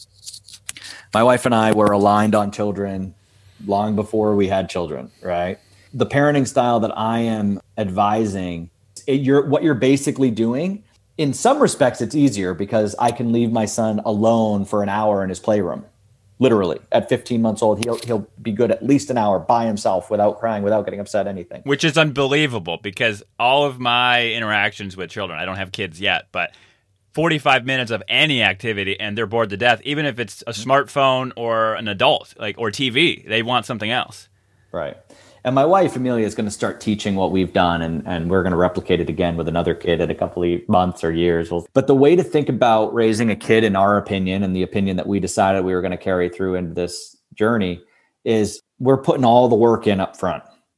My wife and I were aligned on children long before we had children, right? The parenting style that I am advising, it, you're, what you're basically doing, in some respects, it's easier because I can leave my son alone for an hour in his playroom. Literally, at fifteen months old, he'll he'll be good at least an hour by himself without crying, without getting upset, anything. Which is unbelievable because all of my interactions with children, I don't have kids yet, but forty-five minutes of any activity and they're bored to death, even if it's a smartphone or an adult, like or T V, they want something else. Right. And my wife, Amelia, is going to start teaching what we've done, and, and we're going to replicate it again with another kid in a couple of months or years. But the way to think about raising a kid, in our opinion, and the opinion that we decided we were going to carry through into this journey, is we're putting all the work in up front.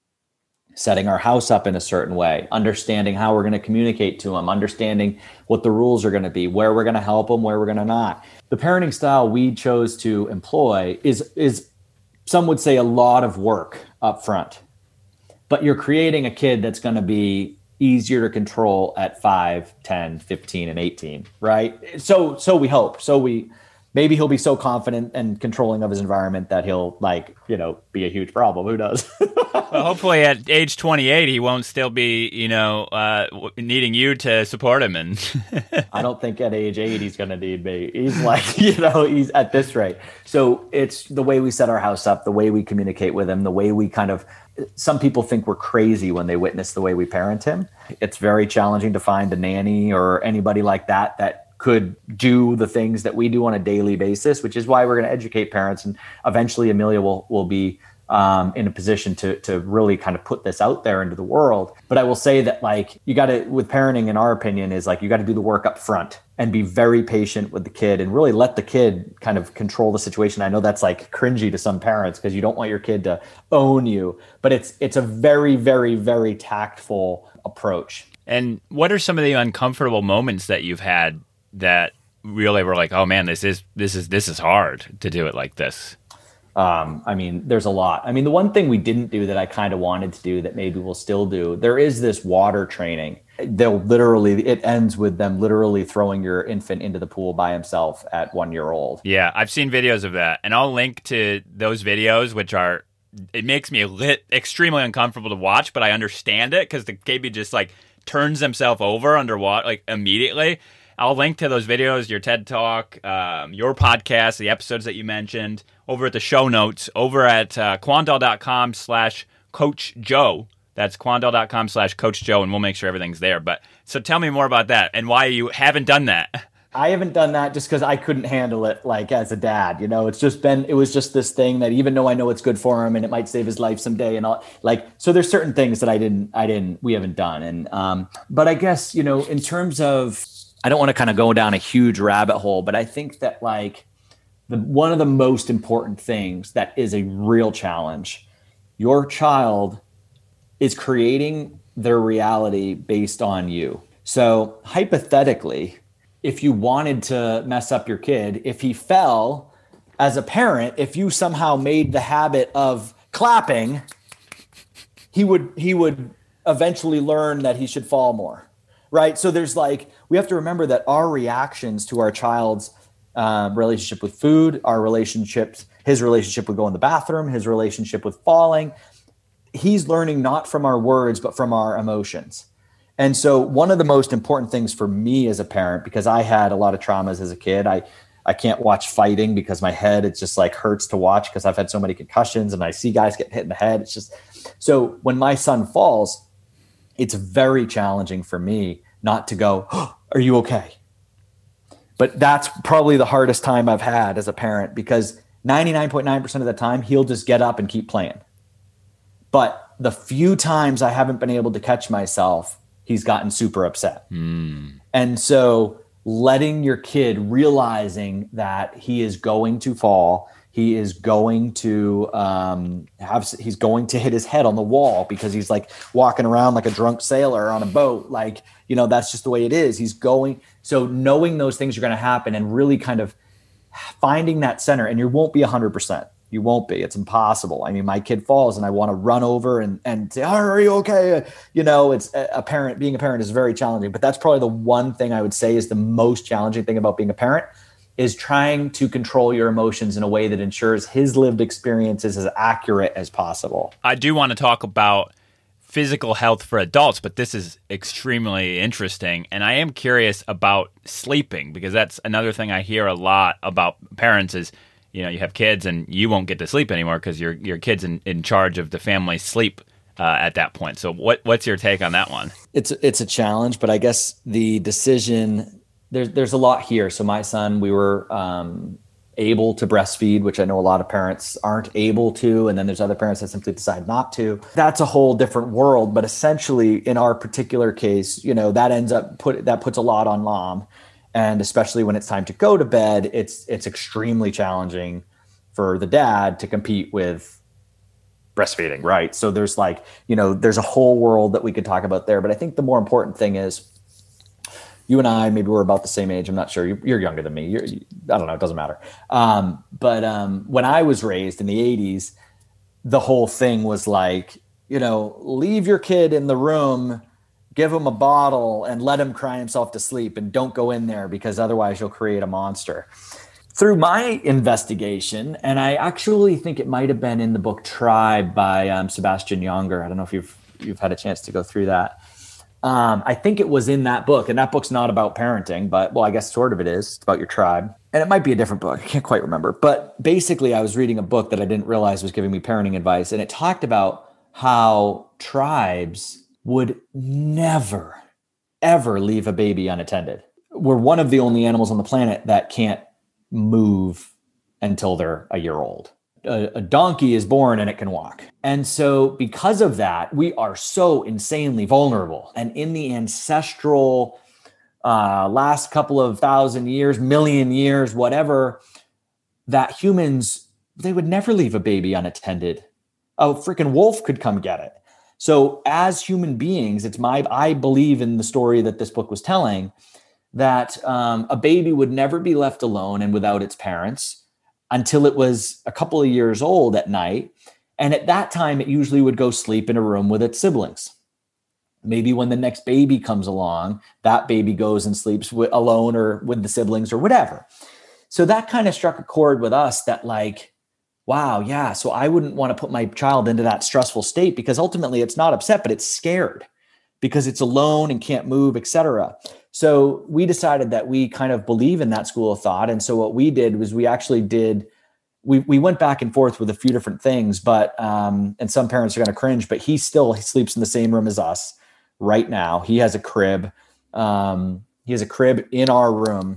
setting our house up in a certain way, understanding how we're going to communicate to them, understanding what the rules are going to be, where we're going to help them, where we're going to not. The parenting style we chose to employ is, is some would say a lot of work up front, but you're creating a kid that's going to be easier to control at five, ten, fifteen, and eighteen, right? So, so we hope. So we, maybe he'll be so confident and controlling of his environment that he'll, like, you know, be a huge problem. Who knows? Well, hopefully at age twenty-eight, he won't still be, you know, uh, needing you to support him. And I don't think at age eight he's going to need me. He's like, you know, he's at this rate. So it's the way we set our house up, the way we communicate with him, the way we kind of, some people think we're crazy when they witness the way we parent him. It's very challenging to find a nanny or anybody like that that could do the things that we do on a daily basis, which is why we're going to educate parents. And eventually Amelia will, will be um, in a position to, to really kind of put this out there into the world. But I will say that, like, you got to, with parenting, in our opinion, is like, you got to do the work up front and be very patient with the kid and really let the kid kind of control the situation. I know that's like cringy to some parents because you don't want your kid to own you, but it's, it's a very, very, very tactful approach. And what are some of the uncomfortable moments that you've had that really were like, oh man, this is this is this is hard to do it like this? Um, I mean, there's a lot. I mean, the one thing we didn't do that I kind of wanted to do that maybe we'll still do, there is this water training. They'll literally, it ends with them literally throwing your infant into the pool by himself at one year old. Yeah, I've seen videos of that, and I'll link to those videos, which are, it makes me lit, extremely uncomfortable to watch, but I understand it because the baby just like turns himself over underwater like immediately. I'll link to those videos, your TED Talk, um, your podcast, the episodes that you mentioned, over at the show notes, over at uh, quandale.com slash Coach Joe. That's quandale.com slash Coach Joe, and we'll make sure everything's there. But so tell me more about that and why you haven't done that. I haven't done that just because I couldn't handle it, like, as a dad. You know, it's just been, it was just this thing that, even though I know it's good for him and it might save his life someday and all, like, so there's certain things that I didn't, I didn't, we haven't done. And, um, but I guess, you know, in terms of, I don't want to kind of go down a huge rabbit hole, but I think that, like, the one of the most important things that is a real challenge, your child is creating their reality based on you. So hypothetically, if you wanted to mess up your kid, if he fell, as a parent, if you somehow made the habit of clapping, he would he would eventually learn that he should fall more. Right. So there's like, we have to remember that our reactions to our child's um, relationship with food, our relationships, his relationship with going to the bathroom, his relationship with falling, he's learning not from our words, but from our emotions. And so one of the most important things for me as a parent, because I had a lot of traumas as a kid, I, I can't watch fighting because my head, it just like hurts to watch because I've had so many concussions and I see guys get hit in the head. It's just, so when my son falls, it's very challenging for me not to go, oh, are you okay? But that's probably the hardest time I've had as a parent, because ninety-nine point nine percent of the time he'll just get up and keep playing. But the few times I haven't been able to catch myself, he's gotten super upset. Mm. And so letting your kid, realizing that he is going to fall, he is going to um, have, he's going to hit his head on the wall because he's like walking around like a drunk sailor on a boat. Like, you know, that's just the way it is. He's going. So knowing those things are going to happen and really kind of finding that center, and you won't be a hundred percent. You won't be, it's impossible. I mean, my kid falls and I want to run over and, and say, oh, are you okay? You know, it's a parent, being a parent is very challenging, but that's probably the one thing I would say is the most challenging thing about being a parent, is trying to control your emotions in a way that ensures his lived experience is as accurate as possible. I do want to talk about physical health for adults, but this is extremely interesting. And I am curious about sleeping, because that's another thing I hear a lot about parents is, you know, you have kids and you won't get to sleep anymore because your your kid's in, in charge of the family's sleep uh, at that point. So what what's your take on that one? It's it's a challenge, but I guess the decision, there's there's a lot here. So my son, we were um, able to breastfeed, which I know a lot of parents aren't able to, and then there's other parents that simply decide not to. That's a whole different world. But essentially, in our particular case, you know, that ends up put that puts a lot on mom. And especially when it's time to go to bed, it's it's extremely challenging for the dad to compete with breastfeeding, right? So there's like, you know, there's a whole world that we could talk about there. But I think the more important thing is, you and I, maybe we're about the same age. I'm not sure. You're, you're younger than me. You're, you, I don't know. It doesn't matter. Um, but um, when I was raised in the eighties, the whole thing was like, you know, leave your kid in the room, give him a bottle and let him cry himself to sleep, and don't go in there because otherwise you'll create a monster. Through my investigation, and I actually think it might have been in the book Tribe by um, Sebastian Junger. I don't know if you've you've had a chance to go through that. Um, I think it was in that book, and that book's not about parenting, but well, I guess sort of it is. It's about your tribe, and it might be a different book. I can't quite remember, but basically I was reading a book that I didn't realize was giving me parenting advice. And it talked about how tribes would never, ever leave a baby unattended. We're one of the only animals on the planet that can't move until they're a year old. A, a donkey is born and it can walk. And so because of that, we are so insanely vulnerable. And in the ancestral uh, last couple of thousand years, million years, whatever, that humans, they would never leave a baby unattended. A freaking wolf could come get it. So as human beings, it's my, I believe in the story that this book was telling, that um, a baby would never be left alone and without its parents until it was a couple of years old at night. And at that time, it usually would go sleep in a room with its siblings. Maybe when the next baby comes along, that baby goes and sleeps with, alone or with the siblings or whatever. So that kind of struck a chord with us that like, wow, yeah, so I wouldn't want to put my child into that stressful state, because ultimately it's not upset, but it's scared because it's alone and can't move, et cetera. So we decided that we kind of believe in that school of thought. And so what we did was we actually did, we we went back and forth with a few different things, but, um, and some parents are going to cringe, but he still he sleeps in the same room as us right now. He has a crib. Um, he has a crib in our room,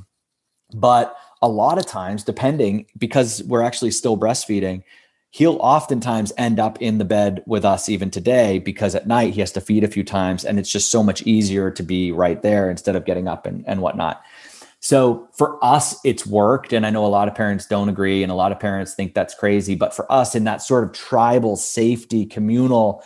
but a lot of times, depending, because we're actually still breastfeeding, he'll oftentimes end up in the bed with us even today, because at night he has to feed a few times and it's just so much easier to be right there instead of getting up and, and whatnot. So for us, it's worked. And I know a lot of parents don't agree and a lot of parents think that's crazy. But for us, in that sort of tribal safety, communal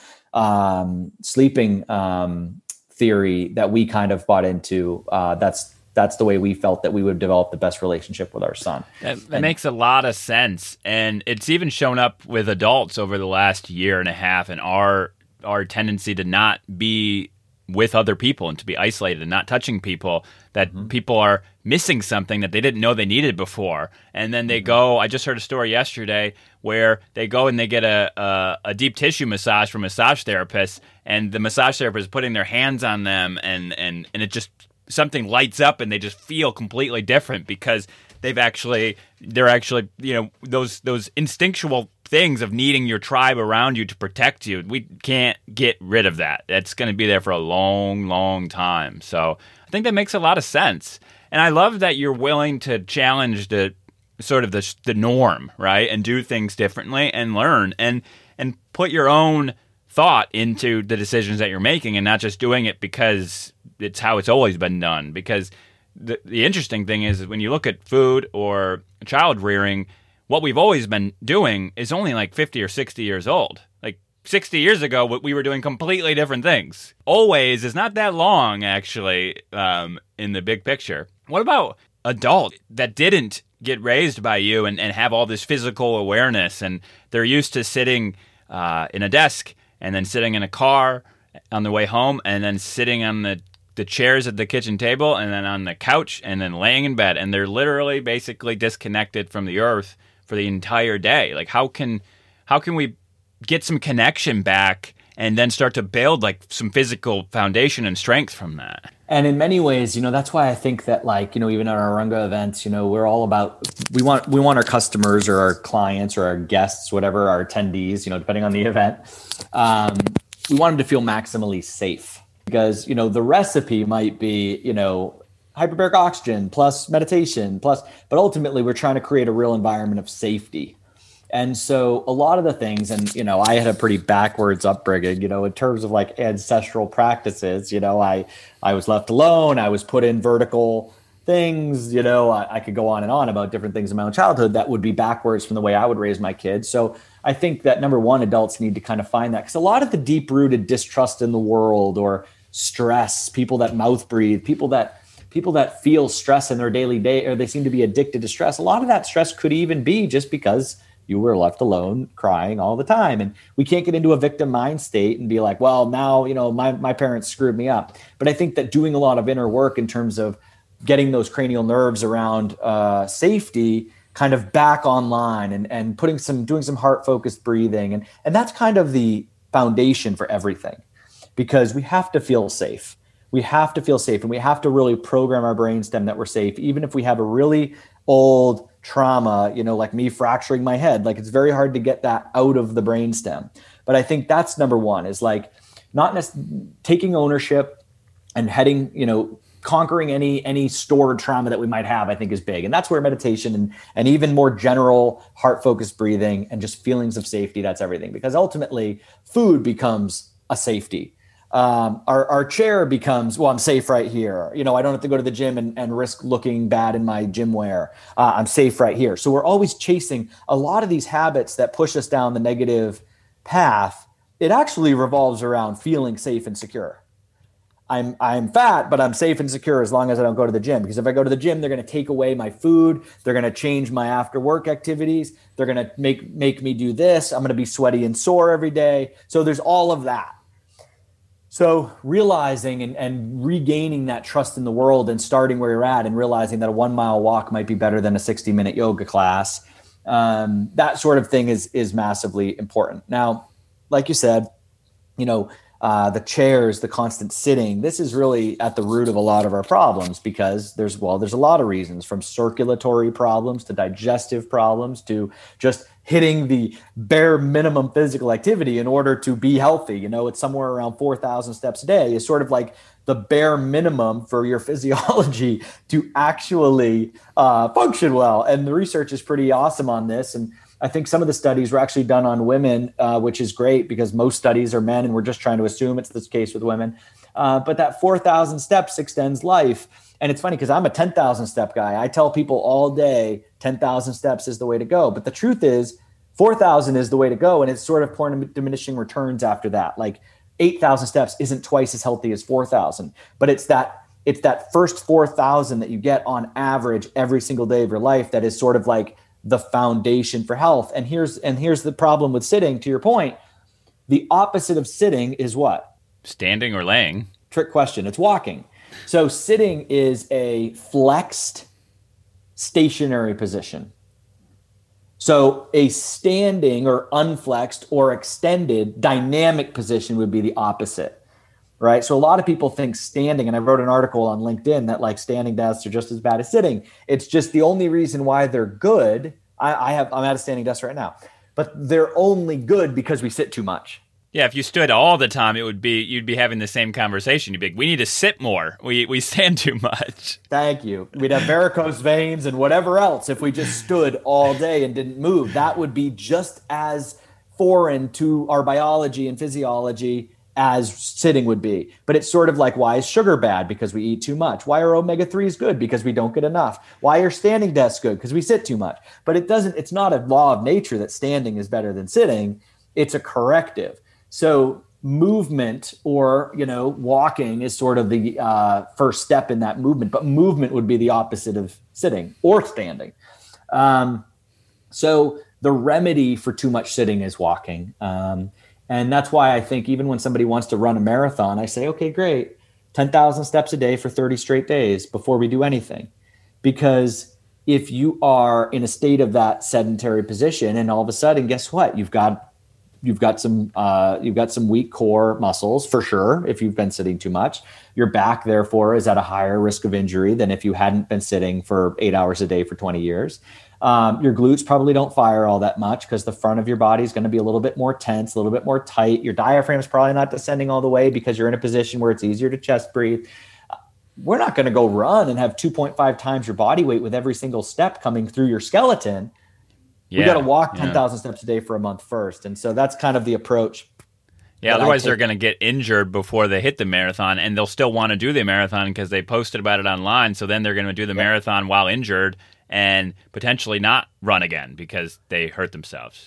um, sleeping um, theory that we kind of bought into, uh, that's that's the way we felt that we would develop the best relationship with our son. That, that and, makes a lot of sense. And it's even shown up with adults over the last year and a half, and our our tendency to not be with other people and to be isolated and not touching people, that mm-hmm. people are missing something that they didn't know they needed before. And then they mm-hmm. go, I just heard a story yesterday where they go and they get a, a, a deep tissue massage from a massage therapist, and the massage therapist is putting their hands on them, and, and, and it just, something lights up and they just feel completely different because they've actually, they're actually, you know, those, those instinctual things of needing your tribe around you to protect you. We can't get rid of that. That's going to be there for a long, long time. So I think that makes a lot of sense. And I love that you're willing to challenge the sort of the, the norm, right? And do things differently and learn and, and put your own thought into the decisions that you're making, and not just doing it because it's how it's always been done. Because the the interesting thing is, is when you look at food or child rearing, what we've always been doing is only like fifty or sixty years old. Like sixty years ago, we were doing completely different things. Always is not that long, actually, um, in the big picture. What about adults that didn't get raised by you and, and have all this physical awareness, and they're used to sitting uh, in a desk and then sitting in a car on the way home, and then sitting on the, the chairs at the kitchen table, and then on the couch, and then laying in bed. And they're literally basically disconnected from the earth for the entire day. Like, how can how can we get some connection back and then start to build like some physical foundation and strength from that? And in many ways, you know, that's why I think that, like, you know, even at our Runga events, you know, we're all about, we want, we want our customers or our clients or our guests, whatever, our attendees, you know, depending on the event, um, we want them to feel maximally safe, because, you know, the recipe might be, you know, hyperbaric oxygen plus meditation plus, but ultimately we're trying to create a real environment of safety. And so a lot of the things, and, you know, I had a pretty backwards upbringing, you know, in terms of like ancestral practices. You know, I, I was left alone. I was put in vertical things, you know, I, I could go on and on about different things in my own childhood that would be backwards from the way I would raise my kids. So I think that number one, adults need to kind of find that, because a lot of the deep-rooted distrust in the world or stress, people that mouth breathe, people that people that feel stress in their daily day, or they seem to be addicted to stress. A lot of that stress could even be just because you were left alone crying all the time. And we can't get into a victim mind state and be like, well, now, you know, my, my parents screwed me up. But I think that doing a lot of inner work in terms of getting those cranial nerves around uh, safety kind of back online, and, and putting some, doing some heart focused breathing. And, and that's kind of the foundation for everything, because we have to feel safe. We have to feel safe, and we have to really program our brainstem that we're safe, even if we have a really old trauma, you know, like me fracturing my head. Like, it's very hard to get that out of the brainstem. But I think that's number one, is like not necessarily taking ownership and heading, you know, conquering any any stored trauma that we might have, I think is big. And that's where meditation and, and even more general heart-focused breathing and just feelings of safety, that's everything. Because ultimately, food becomes a safety. Um, our, our chair becomes, well, I'm safe right here. You know, I don't have to go to the gym and, and risk looking bad in my gym wear. Uh, I'm safe right here. So we're always chasing a lot of these habits that push us down the negative path. It actually revolves around feeling safe and secure. I'm I'm fat, but I'm safe and secure as long as I don't go to the gym. Because if I go to the gym, they're going to take away my food. They're going to change my after work activities. They're going to make make me do this. I'm going to be sweaty and sore every day. So there's all of that. So realizing and, and regaining that trust in the world, and starting where you're at, and realizing that a one mile walk might be better than a sixty minute yoga class. Um, that sort of thing is, is massively important. Now, like you said, you know, uh, the chairs, the constant sitting, this is really at the root of a lot of our problems, because there's, well, there's a lot of reasons, from circulatory problems to digestive problems to just hitting the bare minimum physical activity in order to be healthy. You know, it's somewhere around four thousand steps a day is sort of like the bare minimum for your physiology to actually uh, function well. And the research is pretty awesome on this. And I think some of the studies were actually done on women, uh, which is great, because most studies are men, and we're just trying to assume it's this case with women. Uh, but that four thousand steps extends life. And it's funny, because I'm a ten thousand step guy. I tell people all day, ten thousand steps is the way to go. But the truth is, four thousand is the way to go. And it's sort of pouring diminishing returns after that. Like eight thousand steps isn't twice as healthy as four thousand. But it's that it's that first four thousand that you get on average every single day of your life that is sort of like the foundation for health. And here's and here's the problem with sitting, to your point. The opposite of sitting is what? Standing or laying. Trick question. It's walking. So sitting is a flexed, stationary position. So a standing or unflexed or extended dynamic position would be the opposite, right? So a lot of people think standing, and I wrote an article on LinkedIn that like standing desks are just as bad as sitting. It's just the only reason why they're good. I, I have, I'm at a standing desk right now, but they're only good because we sit too much. Yeah, if you stood all the time, it would be you'd be having the same conversation. You'd be like, we need to sit more. We we stand too much. Thank you. We'd have varicose veins and whatever else if we just stood all day and didn't move. That would be just as foreign to our biology and physiology as sitting would be. But it's sort of like, why is sugar bad? Because we eat too much. Why are omega threes good? Because we don't get enough. Why are standing desks good? Because we sit too much. But it doesn't, it's not a law of nature that standing is better than sitting. It's a corrective. So movement, or, you know, walking is sort of the uh, first step in that movement, but movement would be the opposite of sitting or standing. Um, so the remedy for too much sitting is walking. Um, and that's why I think even when somebody wants to run a marathon, I say, okay, great. ten thousand steps a day for thirty straight days before we do anything. Because if you are in a state of that sedentary position, and all of a sudden, guess what? You've got You've got some uh, you've got some weak core muscles for sure if you've been sitting too much. Your back, therefore, is at a higher risk of injury than if you hadn't been sitting for eight hours a day for twenty years. Um, your glutes probably don't fire all that much because the front of your body is going to be a little bit more tense, a little bit more tight. Your diaphragm is probably not descending all the way because you're in a position where it's easier to chest breathe. We're not going to go run and have two point five times your body weight with every single step coming through your skeleton. Yeah, we got to walk ten thousand yeah. steps a day for a month first. And so that's kind of the approach. Yeah, otherwise they're going to get injured before they hit the marathon, and they'll still want to do the marathon because they posted about it online. So then they're going to do the yeah. marathon while injured and potentially not run again because they hurt themselves.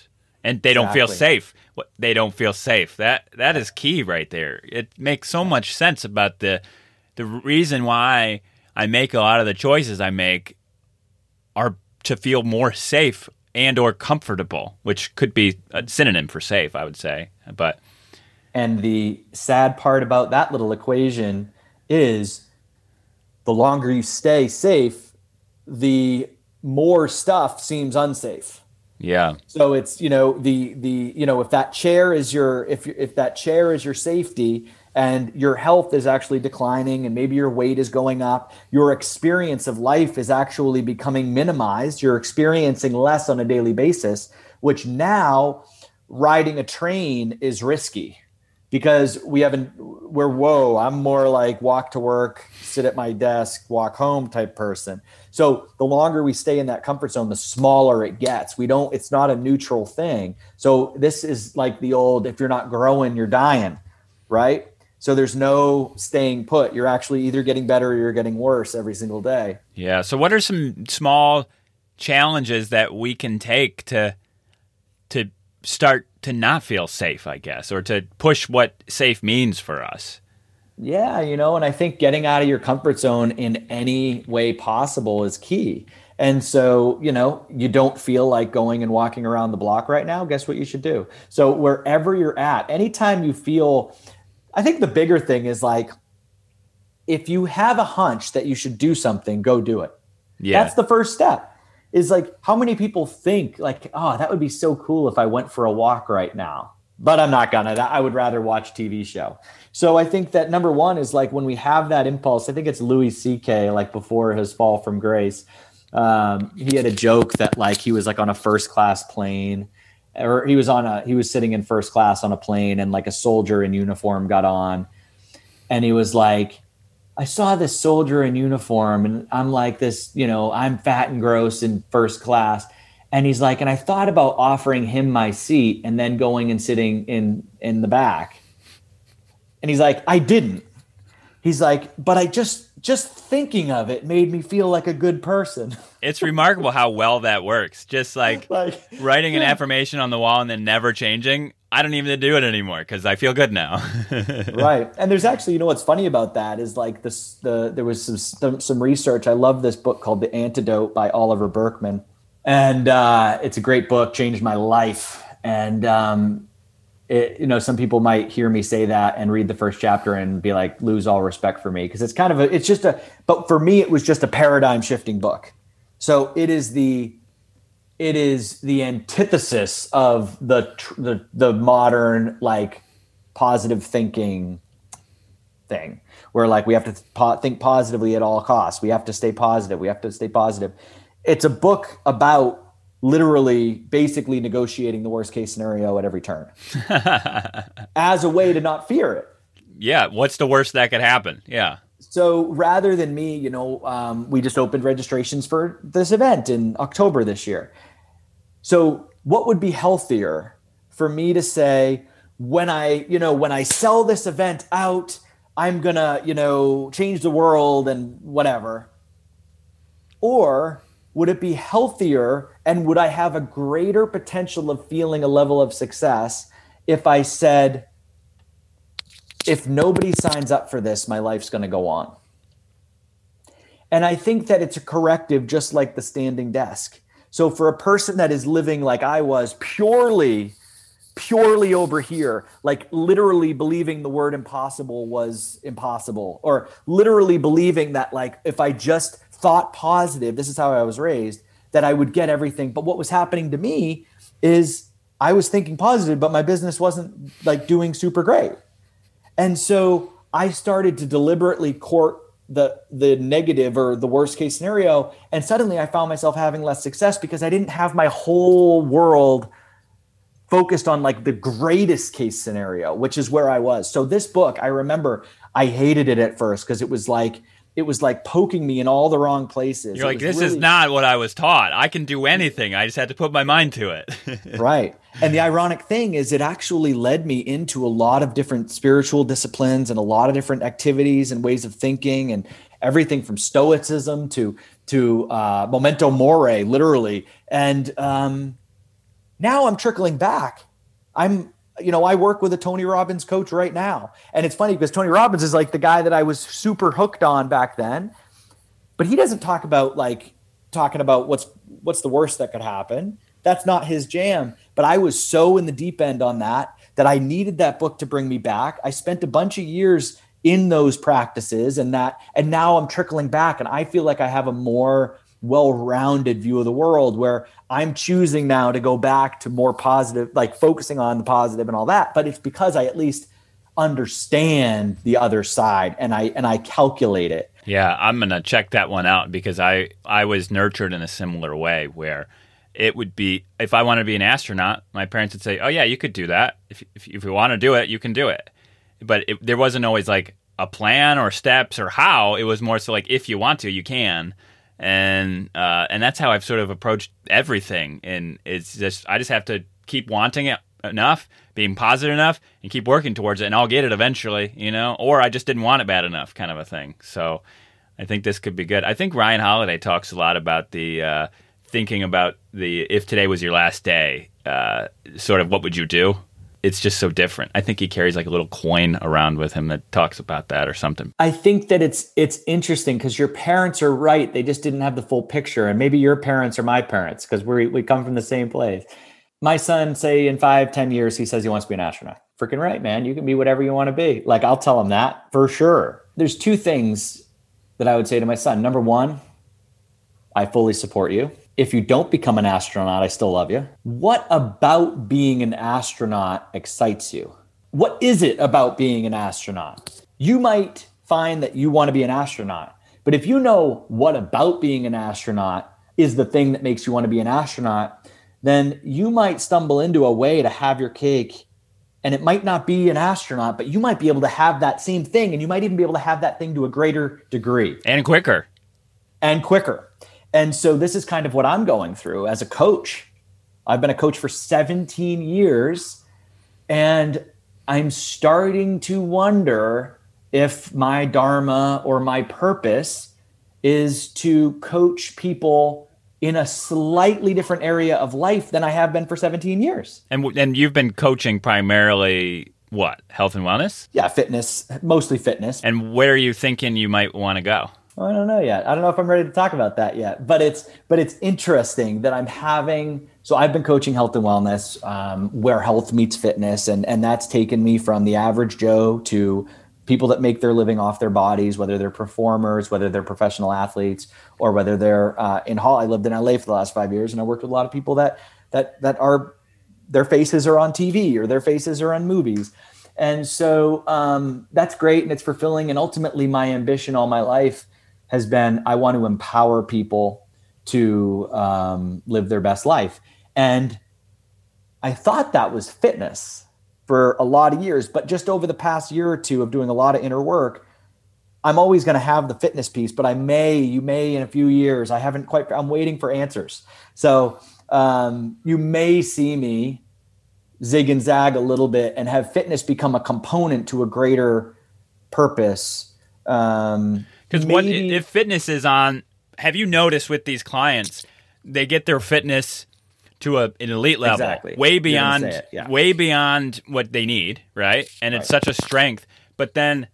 And they don't feel Exactly. safe. What- They don't feel safe. That that is key right there. It makes so much sense about the the reason why I make a lot of the choices I make are to feel more safe and or comfortable, which could be a synonym for safe, I would say. But And the sad part about that little equation is the longer you stay safe, the more stuff seems unsafe. yeah, So it's, you know, the the you know, if that chair is your if you if that chair is your safety and your health is actually declining and maybe your weight is going up, your experience of life is actually becoming minimized. You're experiencing less on a daily basis, which now riding a train is risky because we haven't we're whoa, I'm more like walk to work, sit at my desk, walk home type person. So the longer we stay in that comfort zone, the smaller it gets. We don't, it's not a neutral thing. So this is like the old, if you're not growing, you're dying, right? So there's no staying put. You're actually either getting better or you're getting worse every single day. yeah. So what are some small challenges that we can take to to start to not feel safe, I guess, or to push what safe means for us? Yeah, you know, and I think getting out of your comfort zone in any way possible is key. And so, you know, you don't feel like going and walking around the block right now, guess what you should do? So wherever you're at, anytime you feel, I think the bigger thing is like, if you have a hunch that you should do something, go do it. Yeah. That's the first step. Is like, how many people think like, oh, that would be so cool if I went for a walk right now, but I'm not gonna. I would rather watch T V show. So I think that number one is like when we have that impulse, I think it's Louis C K, like before his fall from grace. Um, he had a joke that like he was like on a first class plane, or he was on a he was sitting in first class on a plane, and like a soldier in uniform got on, and he was like, I saw this soldier in uniform and I'm like this, you know, I'm fat and gross in first class. And he's like, and I thought about offering him my seat and then going and sitting in, in the back. And he's like, I didn't. He's like, but I just, just thinking of it made me feel like a good person. It's remarkable how well that works. Just like, like writing an yeah. affirmation on the wall and then never changing. I don't even do it anymore because I feel good now. Right. And there's actually, you know, what's funny about that is like this, the, there was some, some research. I love this book called The Antidote by Oliver Berkman. And uh, it's a great book, changed my life. And, um, it, you know, some people might hear me say that and read the first chapter and be like, lose all respect for me. Cause it's kind of a, it's just a, but for me, it was just a paradigm shifting book. So it is the, it is the antithesis of the, the, the modern, like positive thinking thing where like, we have to po- think positively at all costs. We have to stay positive. We have to stay positive. It's a book about literally basically negotiating the worst case scenario at every turn as a way to not fear it. Yeah. What's the worst that could happen? Yeah. So rather than me, you know, um, we just opened registrations for this event in October this year. So what would be healthier for me to say when I, you know, when I sell this event out, I'm going to, you know, change the world and whatever. Or would it be healthier and would I have a greater potential of feeling a level of success if I said, if nobody signs up for this, my life's going to go on? And I think that it's a corrective, just like the standing desk. So for a person that is living like I was, purely, purely over here, like literally believing the word impossible was impossible, or literally believing that like if I just thought positive, this is how I was raised, that I would get everything. But what was happening to me is I was thinking positive, but my business wasn't like doing super great. And so I started to deliberately court the the negative or the worst case scenario. And suddenly I found myself having less success because I didn't have my whole world focused on like the greatest case scenario, which is where I was. So this book, I remember I hated it at first because it was like, it was like poking me in all the wrong places. You're It like, was this really- is not what I was taught. I can do anything. I just had to put my mind to it. Right. And the ironic thing is it actually led me into a lot of different spiritual disciplines and a lot of different activities and ways of thinking, and everything from stoicism to, to uh, memento mori, literally. And um, Now I'm trickling back. I'm, you know, I work with a Tony Robbins coach right now. And it's funny because Tony Robbins is like the guy that I was super hooked on back then. But he doesn't talk about like talking about what's what's the worst that could happen. That's not his jam. But I was so in the deep end on that that I needed that book to bring me back. I spent a bunch of years in those practices and that, and now I'm trickling back, and I feel like I have a more well-rounded view of the world where I'm choosing now to go back to more positive, like focusing on the positive and all that. But it's because I at least understand the other side and I and I calculate it. Yeah, I'm gonna check that one out because I I was nurtured in a similar way where it would be, if I wanted to be an astronaut, my parents would say, "Oh yeah, you could do that. If if, if you want to do it, you can do it." But it, there wasn't always like a plan or steps or how. It was more so like if you want to, you can. And uh, and that's how I've sort of approached everything. And it's just, I just have to keep wanting it enough, being positive enough, and keep working towards it, and I'll get it eventually, you know? Or I just didn't want it bad enough, kind of a thing. So I think this could be good. I think Ryan Holiday talks a lot about the uh, thinking about the if today was your last day, uh, sort of what would you do? It's just so different. I think he carries like a little coin around with him that talks about that or something. I think that it's it's interesting because your parents are right. They just didn't have the full picture. And maybe your parents are my parents because we we come from the same place. My son, say in five, ten years, he says he wants to be an astronaut. Freaking right, man. You can be whatever you want to be. Like, I'll tell him that for sure. There's two things that I would say to my son. Number one, I fully support you. If you don't become an astronaut, I still love you. What about being an astronaut excites you? What is it about being an astronaut? You might find that you want to be an astronaut, but if you know what about being an astronaut is the thing that makes you want to be an astronaut, then you might stumble into a way to have your cake, and it might not be an astronaut, but you might be able to have that same thing, and you might even be able to have that thing to a greater degree. And quicker. And quicker. And so this is kind of what I'm going through as a coach. I've been a coach for seventeen years, and I'm starting to wonder if my dharma or my purpose is to coach people in a slightly different area of life than I have been for seventeen years. And and you've been coaching primarily what? Health and wellness? Yeah, fitness, mostly fitness. And where are you thinking you might want to go? I don't know yet. I don't know if I'm ready to talk about that yet, but it's but it's interesting that I'm having. So I've been coaching health and wellness, um, where health meets fitness, and and that's taken me from the average Joe to people that make their living off their bodies, whether they're performers, whether they're professional athletes, or whether they're uh, in Hall. I lived in L A for the last five years, and I worked with a lot of people that that that are their faces are on T V or their faces are on movies. And so um, that's great and it's fulfilling. And ultimately, my ambition all my life has been, I want to empower people to um, live their best life. And I thought that was fitness for a lot of years, but just over the past year or two of doing a lot of inner work, I'm always going to have the fitness piece, but I may, you may in a few years, I haven't quite, I'm waiting for answers. So um, you may see me zig and zag a little bit and have fitness become a component to a greater purpose. Um, Because what if fitness is on? Have you noticed with these clients, they get their fitness to a, an elite level, exactly. way beyond, it, yeah. way beyond what they need, right? And it's right. such a strength. But then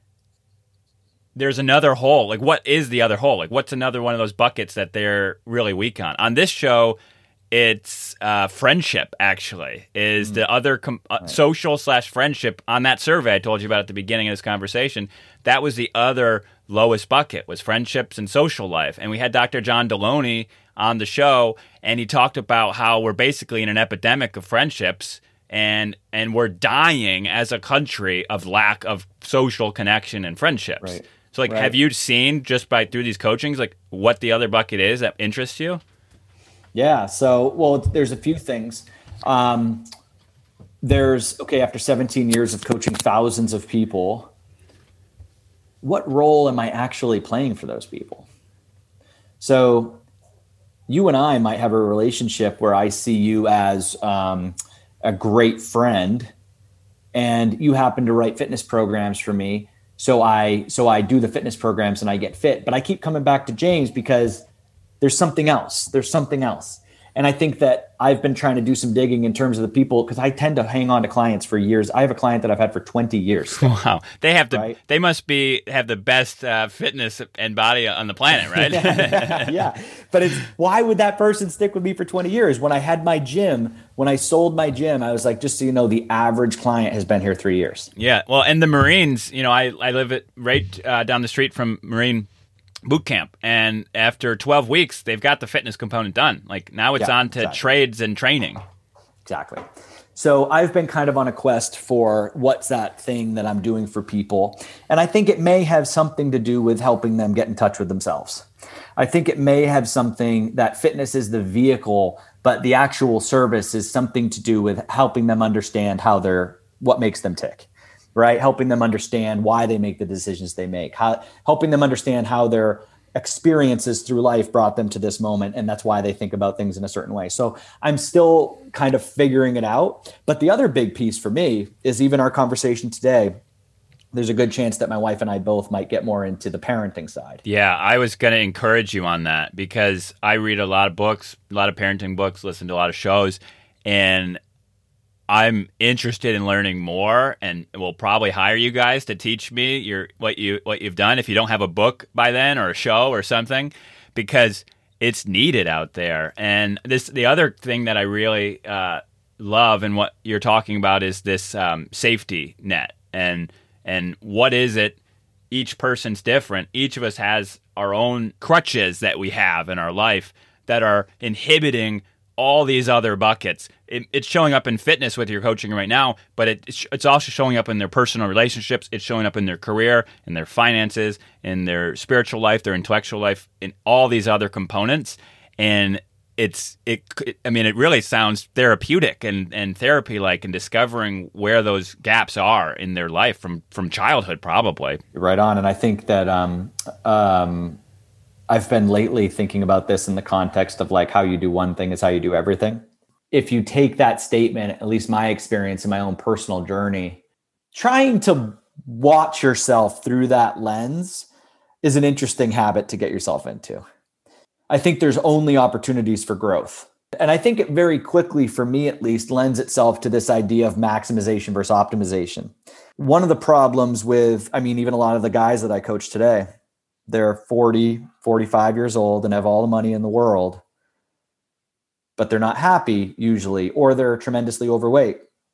there's another hole. Like, what is the other hole? Like, what's another one of those buckets that they're really weak on? On this show, it's uh, friendship. Actually, is mm-hmm. the other com- uh, right. social slash friendship on that survey I told you about at the beginning of this conversation. That was the other lowest bucket, was friendships and social life. And we had Doctor John Deloney on the show, and he talked about how we're basically in an epidemic of friendships, and and we're dying as a country of lack of social connection and friendships. Right. So, like, right. have you seen just by through these coachings, like, what the other bucket is that interests you? Yeah. So, well, there's a few things. Um, there's, okay, after seventeen years of coaching thousands of people, what role am I actually playing for those people? So you and I might have a relationship where I see you as um, a great friend, and you happen to write fitness programs for me. So I, so I do the fitness programs and I get fit, but I keep coming back to James because there's something else. There's something else. And I think that I've been trying to do some digging in terms of the people, because I tend to hang on to clients for years. I have a client that I've had for twenty years. Wow. They have to, right? They must be, have the best uh, fitness and body on the planet, right? yeah, yeah. But it's, why would that person stick with me for twenty years? When I had my gym, when I sold my gym, I was like, just so you know, the average client has been here three years. Yeah. Well, and the Marines, you know, I, I live it right uh, down the street from Marine boot camp, and after twelve weeks they've got the fitness component done. Like now it's yeah, on to exactly. trades and training. Exactly. So I've been kind of on a quest for what's that thing that I'm doing for people. And I think it may have something to do with helping them get in touch with themselves. I think it may have something that fitness is the vehicle, but the actual service is something to do with helping them understand how they're, what makes them tick. Right? Helping them understand why they make the decisions they make, how, helping them understand how their experiences through life brought them to this moment. And that's why they think about things in a certain way. So I'm still kind of figuring it out. But the other big piece for me is even our conversation today, there's a good chance that my wife and I both might get more into the parenting side. Yeah, I was going to encourage you on that because I read a lot of books, a lot of parenting books, listen to a lot of shows, and I'm interested in learning more, and will probably hire you guys to teach me your what you what you've done if you don't have a book by then or a show or something, because it's needed out there. And this the other thing that I really uh, love and what you're talking about is this um, safety net, and and what is it? Each person's different. Each of us has our own crutches that we have in our life that are inhibiting all these other buckets. It, it's showing up in fitness with your coaching right now, but it, it's also showing up in their personal relationships. It's showing up in their career, in their finances, in their spiritual life, their intellectual life, in all these other components. And it's, it, it I mean, it really sounds therapeutic and, and therapy-like, and discovering where those gaps are in their life from, from childhood, probably. You're right on. And I think that, um, um, I've been lately thinking about this in the context of like how you do one thing is how you do everything. If you take that statement, at least my experience in my own personal journey, trying to watch yourself through that lens is an interesting habit to get yourself into. I think there's only opportunities for growth. And I think it very quickly, for me at least, lends itself to this idea of maximization versus optimization. One of the problems with, I mean, even a lot of the guys that I coach today, they're forty, forty-five years old and have all the money in the world, but they're not happy usually, or they're tremendously overweight.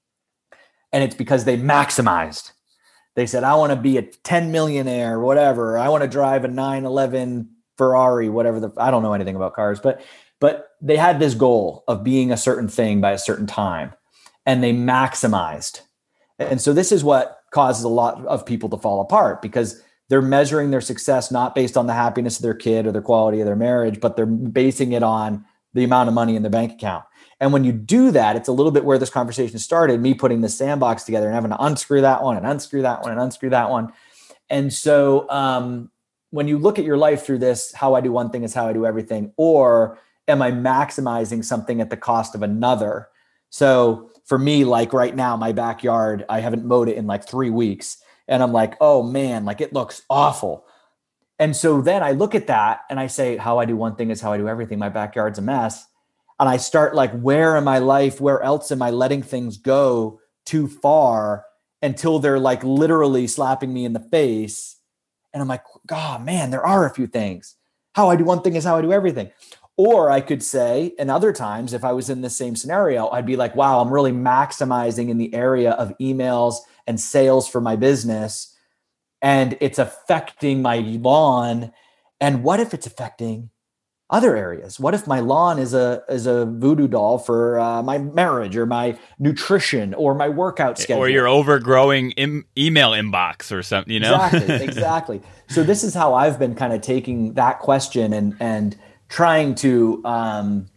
And it's because they maximized. They said, I want to be a ten millionaire, whatever. I want to drive a nine eleven Ferrari, whatever the, I don't know anything about cars, but, but they had this goal of being a certain thing by a certain time, and they maximized. And so this is what causes a lot of people to fall apart, because they're measuring their success not based on the happiness of their kid or the quality of their marriage, but they're basing it on the amount of money in their bank account. And when you do that, it's a little bit where this conversation started, me putting the sandbox together and having to unscrew that one and unscrew that one and unscrew that one. And so um, when you look at your life through this, how I do one thing is how I do everything, or am I maximizing something at the cost of another? So for me, like right now, my backyard, I haven't mowed it in like three weeks. And I'm like, oh man, like it looks awful. And so then I look at that and I say, how I do one thing is how I do everything. My backyard's a mess. And I start like, where in my life, where else am I letting things go too far until they're like literally slapping me in the face? And I'm like, God, man, there are a few things. How I do one thing is how I do everything. Or I could say, and other times, if I was in the same scenario, I'd be like, wow, I'm really maximizing in the area of emails and sales for my business, and it's affecting my lawn. And what if it's affecting other areas? What if my lawn is a is a voodoo doll for uh, my marriage or my nutrition or my workout schedule? Or your overgrowing im- email inbox or something, you know? Exactly, exactly. So this is how I've been kind of taking that question and and trying to um,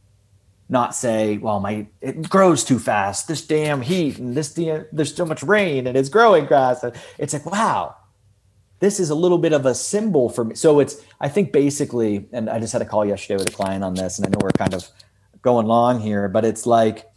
not say, well, my it grows too fast, this damn heat, and this damn, there's so much rain, and it's growing grass. It's like, wow, this is a little bit of a symbol for me. So it's, I think basically, and I just had a call yesterday with a client on this, and I know we're kind of going long here, but it's like,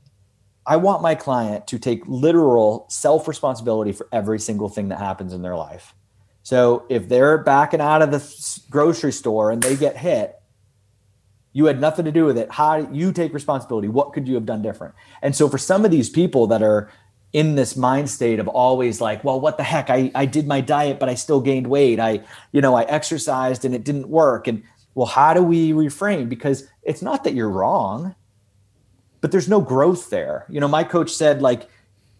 I want my client to take literal self-responsibility for every single thing that happens in their life. So if they're backing out of the grocery store and they get hit, You had nothing to do with it. How do you take responsibility? What could you have done different? And so for some of these people that are in this mind state of always like, well, what the heck? I, I did my diet, but I still gained weight. I, you know, I exercised and it didn't work. And well, how do we reframe? Because it's not that you're wrong, but there's no growth there. You know, my coach said like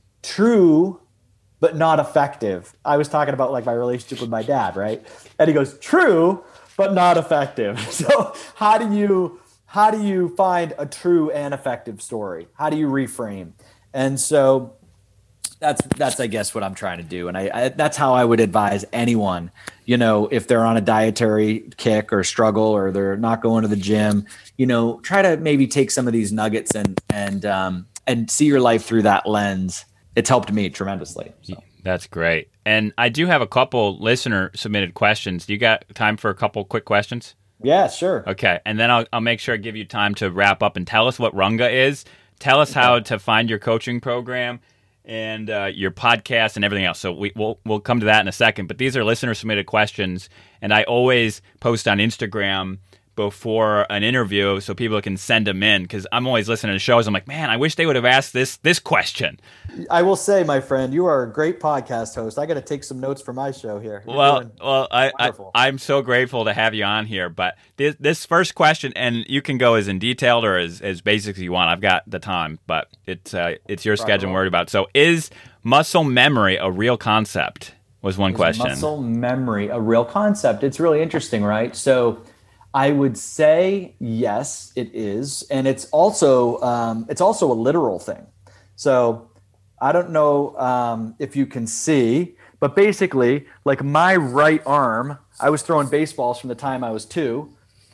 true, but not effective. I was talking about like my relationship with my dad, right? And he goes, true, but not effective. So how do you, how do you find a true and effective story? How do you reframe? And so that's, that's, I guess what I'm trying to do. And I, I, that's how I would advise anyone, you know, if they're on a dietary kick or struggle, or they're not going to the gym, you know, try to maybe take some of these nuggets and, and, um, and see your life through that lens. It's helped me tremendously. So. That's great. And I do have a couple listener submitted questions. Do you got time for a couple quick questions? Yeah, sure. Okay. And then I'll, I'll make sure I give you time to wrap up and tell us what Runga is. Tell us how to find your coaching program and uh, your podcast and everything else. So we, we'll we'll come to that in a second. But these are listener submitted questions, and I always post on Instagram before an interview so people can send them in, because I'm always listening to shows. I'm like, man, I wish they would have asked this this question. I will say, my friend, you are a great podcast host. I got to take some notes for my show here. You're well, well, I, I I'm so grateful to have you on here. But this this first question, and you can go as in detailed or as as basic as you want. I've got the time, but it's uh, it's your schedule and worried about. So, is muscle memory a real concept? Was one is question. Muscle memory a real concept? It's really interesting, right? So. I would say yes, it is, and it's also um, it's also a literal thing. So I don't know um, if you can see, but basically, like my right arm, I was throwing baseballs from the time I was two.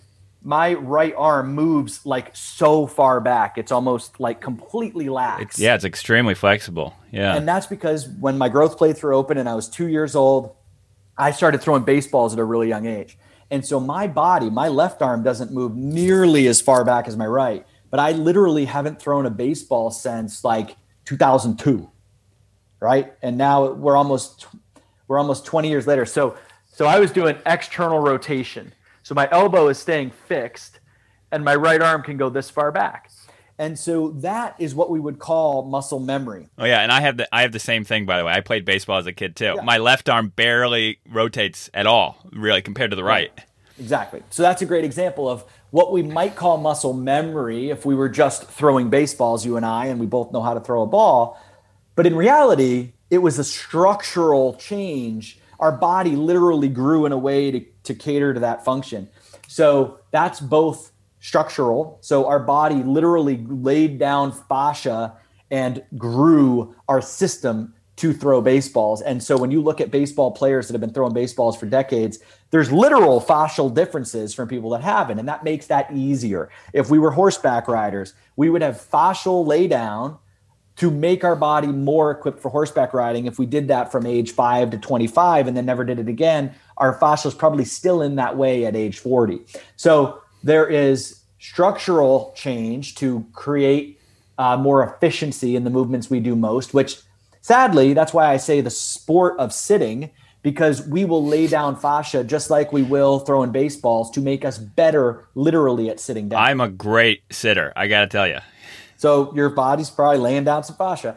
My right arm moves like so far back; it's almost like completely lax. It's, yeah, it's extremely flexible. Yeah, and that's because when my growth plates were open and I was two years old, I started throwing baseballs at a really young age. And so my body, my left arm doesn't move nearly as far back as my right, but I literally haven't thrown a baseball since like two thousand two, right? And now we're almost we're almost twenty years later. So so I was doing external rotation. So my elbow is staying fixed and my right arm can go this far back. And so that is what we would call muscle memory. Oh yeah, and I have the I have the same thing, by the way. I played baseball as a kid too. Yeah. My left arm barely rotates at all, really, compared to the right. Right. Exactly. So that's a great example of what we might call muscle memory if we were just throwing baseballs, you and I, and we both know how to throw a ball. But in reality, it was a structural change. Our body literally grew in a way to, to cater to that function. So that's both structural. So our body literally laid down fascia and grew our system to throw baseballs. And so when you look at baseball players that have been throwing baseballs for decades, there's literal fascial differences from people that haven't. And that makes that easier. If we were horseback riders, we would have fascial laydown to make our body more equipped for horseback riding. If we did that from age five to twenty-five and then never did it again, our fascia is probably still in that way at age forty. So there is structural change to create uh, more efficiency in the movements we do most, which sadly, that's why I say the sport of sitting, because we will lay down fascia just like we will throwing baseballs to make us better literally at sitting down. I'm a great sitter, I got to tell you. So your body's probably laying down some fascia.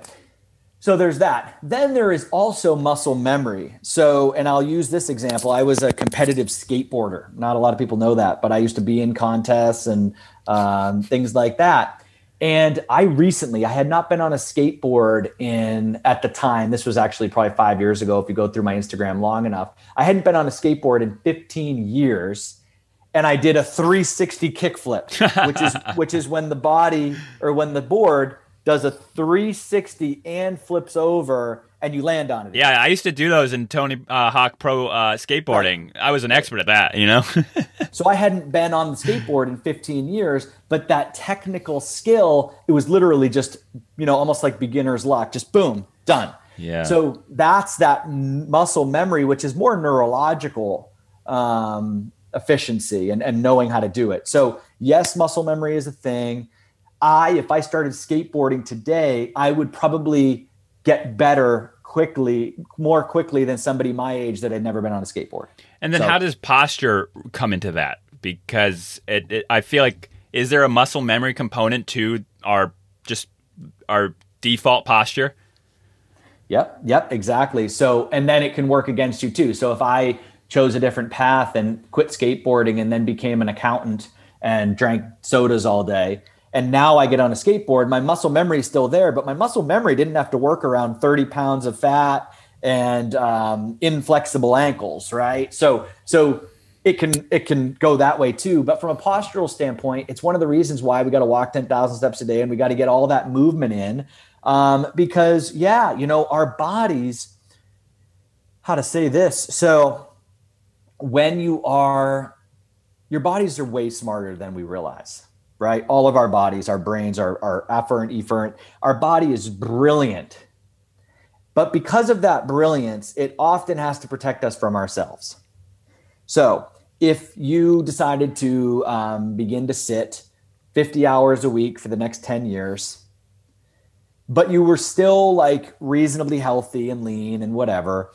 So there's that. Then there is also muscle memory. So, and I'll use this example. I was a competitive skateboarder. Not a lot of people know that, but I used to be in contests and um, things like that. And I recently, I had not been on a skateboard in, at the time, this was actually probably five years ago, if you go through my Instagram long enough, I hadn't been on a skateboard in fifteen years. And I did a three sixty kickflip, which is, which is when the body or when the board does a three sixty and flips over and you land on it. Yeah, I used to do those in Tony uh, Hawk Pro uh, skateboarding. Right. I was an expert at that, you know? So I hadn't been on the skateboard in fifteen years, but that technical skill, it was literally just, you know, almost like beginner's luck, just boom, done. Yeah. So that's that muscle memory, which is more neurological um, efficiency and, and knowing how to do it. So yes, muscle memory is a thing. I, if I started skateboarding today, I would probably get better quickly, more quickly than somebody my age that had never been on a skateboard. And then so, how does posture come into that? because it, it, I feel like, is there a muscle memory component to our just our default posture? Yep, yep, exactly. So, and then it can work against you too. So if I chose a different path and quit skateboarding and then became an accountant and drank sodas all day, and now I get on a skateboard, my muscle memory is still there, but my muscle memory didn't have to work around thirty pounds of fat and um, inflexible ankles, right? So, so it can it can go that way too. But from a postural standpoint, it's one of the reasons why we got to walk ten thousand steps a day and we got to get all that movement in, um, because yeah, you know, our bodies. How to say this? So, when you are, your bodies are way smarter than we realize. Right? All of our bodies, our brains, our, our afferent, efferent, our body is brilliant. But because of that brilliance, it often has to protect us from ourselves. So if you decided to um, begin to sit fifty hours a week for the next ten years, but you were still like reasonably healthy and lean and whatever,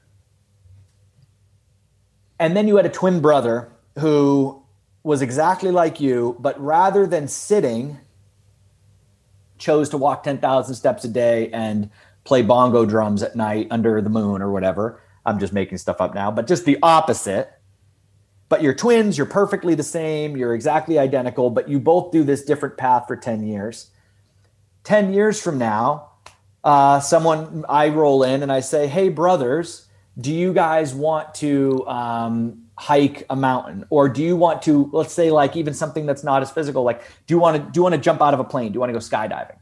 and then you had a twin brother who was exactly like you, but rather than sitting, chose to walk ten thousand steps a day and play bongo drums at night under the moon or whatever. I'm just making stuff up now, but just the opposite. But you're twins, you're perfectly the same, you're exactly identical, but you both do this different path for ten years. ten years from now, uh, someone, I roll in and I say, hey, brothers, do you guys want to um, hike a mountain, or do you want to, let's say, like even something that's not as physical, like do you want to do you want to jump out of a plane, do you want to go skydiving,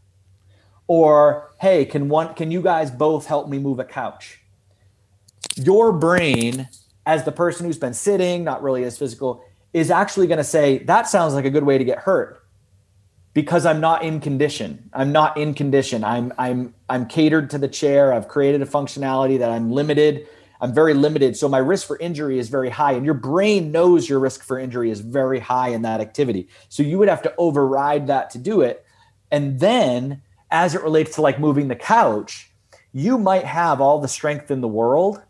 or hey, can one can you guys both help me move a couch? Your brain, as the person who's been sitting, not really as physical, is actually going to say that sounds like a good way to get hurt, because I'm not in condition. I'm not in condition. I'm I'm I'm catered to the chair. I've created a functionality that I'm limited. I'm very limited. So my risk for injury is very high. And your brain knows your risk for injury is very high in that activity. So you would have to override that to do it. And then as it relates to like moving the couch, you might have all the strength in the world.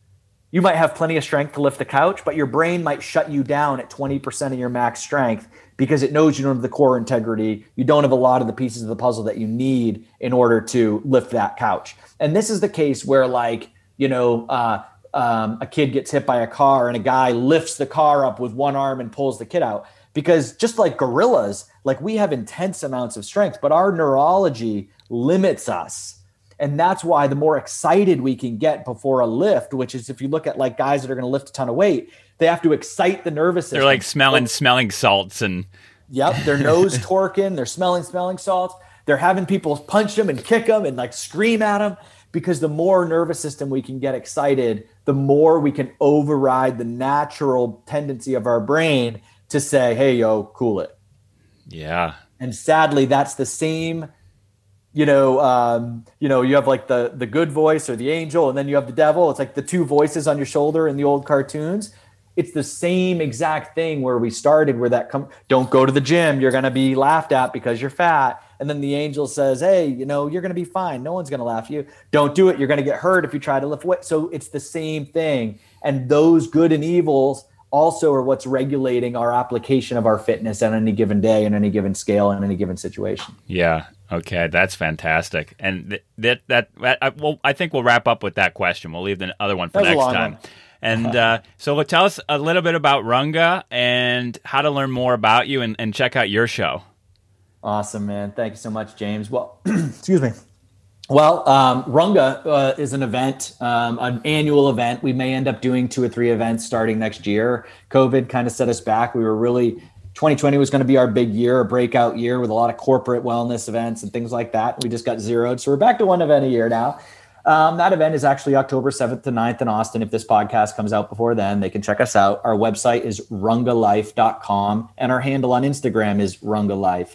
You might have plenty of strength to lift the couch, but your brain might shut you down at twenty percent of your max strength because it knows you don't have the core integrity. You don't have a lot of the pieces of the puzzle that you need in order to lift that couch. And this is the case where like, you know, uh, um, a kid gets hit by a car and a guy lifts the car up with one arm and pulls the kid out. Because just like gorillas, like we have intense amounts of strength, but our neurology limits us. And that's why the more excited we can get before a lift, which is if you look at like guys that are going to lift a ton of weight, they have to excite the nervous system. They're like smelling, like, smelling salts and. Yep. Their nose torquing, they're smelling, smelling salts. They're having people punch them and kick them and like scream at them. Because the more nervous system we can get excited, the more we can override the natural tendency of our brain to say, hey, yo, cool it. Yeah. And sadly, that's the same, you know, um, you know, you have like the, the good voice or the angel, and then you have the devil. It's like the two voices on your shoulder in the old cartoons. It's the same exact thing where we started, where that come, don't go to the gym. You're going to be laughed at because you're fat. And then the angel says, hey, you know, you're going to be fine. No one's going to laugh at you. Don't do it. You're going to get hurt if you try to lift weight. So it's the same thing. And those good and evils also are what's regulating our application of our fitness on any given day, in any given scale, in any given situation. Yeah. Okay. That's fantastic. And th- that, that, that I, well, I think we'll wrap up with that question. We'll leave the other one for next time. One. And uh, so tell us a little bit about Runga and how to learn more about you and, and check out your show. Awesome, man. Thank you so much, James. Well, excuse me. Well, um, Runga uh, is an event, um, an annual event. We may end up doing two or three events starting next year. COVID kind of set us back. We were really, twenty twenty was going to be our big year, a breakout year with a lot of corporate wellness events and things like that. We just got zeroed. So we're back to one event a year now. Um, that event is actually October seventh to ninth in Austin. If this podcast comes out before then, they can check us out. Our website is runga life dot com and our handle on Instagram is runga life.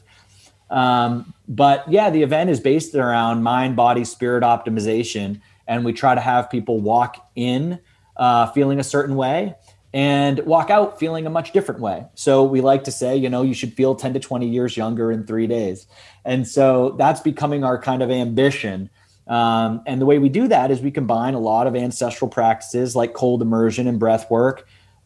Um, but yeah, the event is based around mind, body, spirit optimization. And we try to have people walk in, uh, feeling a certain way and walk out feeling a much different way. So we like to say, you know, you should feel ten to twenty years younger in three days. And so that's becoming our kind of ambition. Um, and the way we do that is we combine a lot of ancestral practices like cold immersion and breath work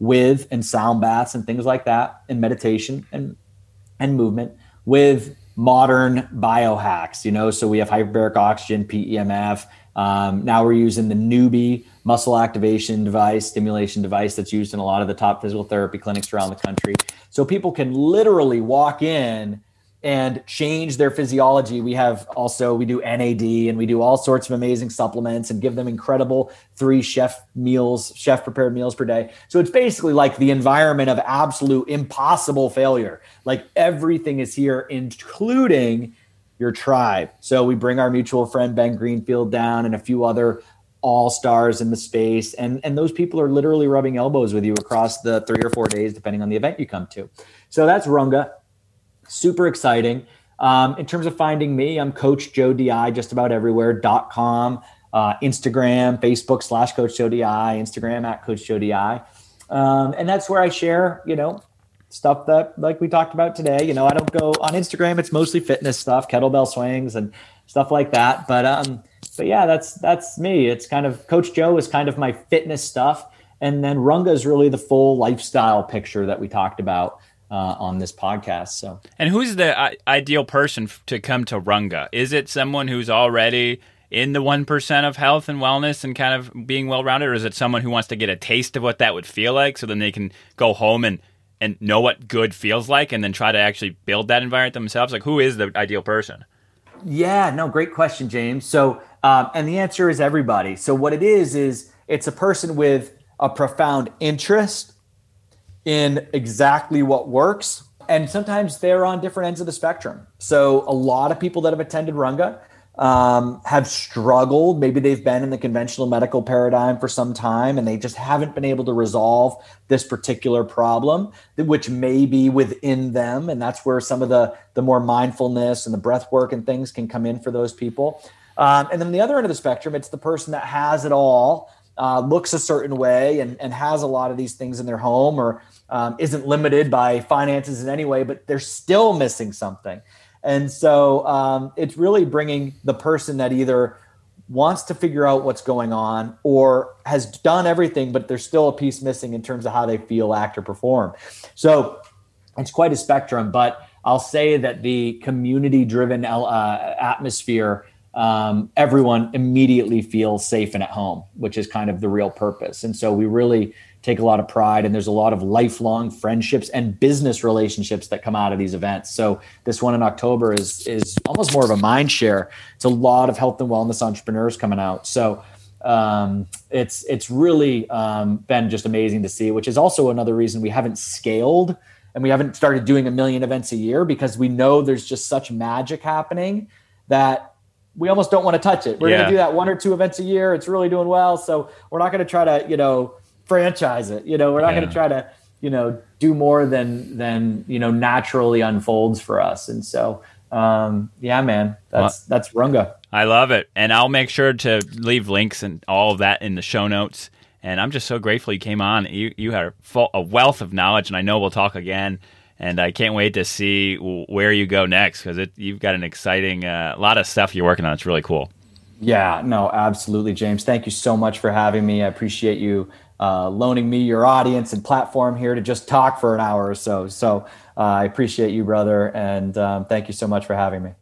with, and sound baths and things like that, and meditation and, and movement with modern biohacks, you know, so we have hyperbaric oxygen, P E M F. Um, now we're using the Newbie muscle activation device, stimulation device that's used in a lot of the top physical therapy clinics around the country. So people can literally walk in and change their physiology. We have also, we do N A D and we do all sorts of amazing supplements and give them incredible three chef meals, chef prepared meals per day. So it's basically like the environment of absolute impossible failure. Like everything is here, including your tribe. So we bring our mutual friend, Ben Greenfield, down and a few other all-stars in the space. And, and those people are literally rubbing elbows with you across the three or four days, depending on the event you come to. So that's Runga. Super exciting. Um, in terms of finding me, I'm Coach Joe D I just about everywhere, dot com, uh, Instagram, Facebook slash Coach Joe D I, Instagram at Coach Joe D I. Um, and that's where I share, you know, stuff that like we talked about today. You know, I don't go on Instagram. It's mostly fitness stuff, kettlebell swings and stuff like that. But, um, but yeah, that's, that's me. It's kind of Coach Joe is kind of my fitness stuff. And then Runga is really the full lifestyle picture that we talked about Uh, on this podcast. So, and who's the uh, ideal person f- to come to Runga? Is it someone who's already in the one percent of health and wellness and kind of being well-rounded, or is it someone who wants to get a taste of what that would feel like so then they can go home and, and know what good feels like and then try to actually build that environment themselves? Like, who is the ideal person? Yeah, no, great question, James. So, um, and the answer is everybody. So what it is, is it's a person with a profound interest in exactly what works. And sometimes they're on different ends of the spectrum. So a lot of people that have attended Runga um, have struggled. Maybe they've been in the conventional medical paradigm for some time and they just haven't been able to resolve this particular problem, which may be within them. And that's where some of the, the more mindfulness and the breath work and things can come in for those people. Um, and then on the other end of the spectrum, it's the person that has it all, Uh, looks a certain way and, and has a lot of these things in their home, or um, isn't limited by finances in any way, but they're still missing something. And so um, it's really bringing the person that either wants to figure out what's going on or has done everything, but there's still a piece missing in terms of how they feel, act, or perform. So it's quite a spectrum, but I'll say that the community-driven uh, atmosphere, Um, everyone immediately feels safe and at home, which is kind of the real purpose. And so we really take a lot of pride, and there's a lot of lifelong friendships and business relationships that come out of these events. So this one in October is, is almost more of a mind share. It's a lot of health and wellness entrepreneurs coming out. So um, it's, it's really um, been just amazing to see, which is also another reason we haven't scaled and we haven't started doing a million events a year, because we know there's just such magic happening that we almost don't want to touch it. We're yeah. going to do that one or two events a year. It's really doing well. So we're not going to try to, you know, franchise it. You know, we're not yeah. going to try to, you know, do more than, than, you know, naturally unfolds for us. And so, um, yeah, man, that's, well, that's Runga. I love it. And I'll make sure to leave links and all of that in the show notes. And I'm just so grateful you came on. You, you had a, full, a wealth of knowledge, and I know we'll talk again. And I can't wait to see where you go next, because you've got an exciting, a uh, lot of stuff you're working on. It's really cool. Yeah, no, absolutely, James. Thank you so much for having me. I appreciate you uh, loaning me your audience and platform here to just talk for an hour or so. So uh, I appreciate you, brother. And um, thank you so much for having me.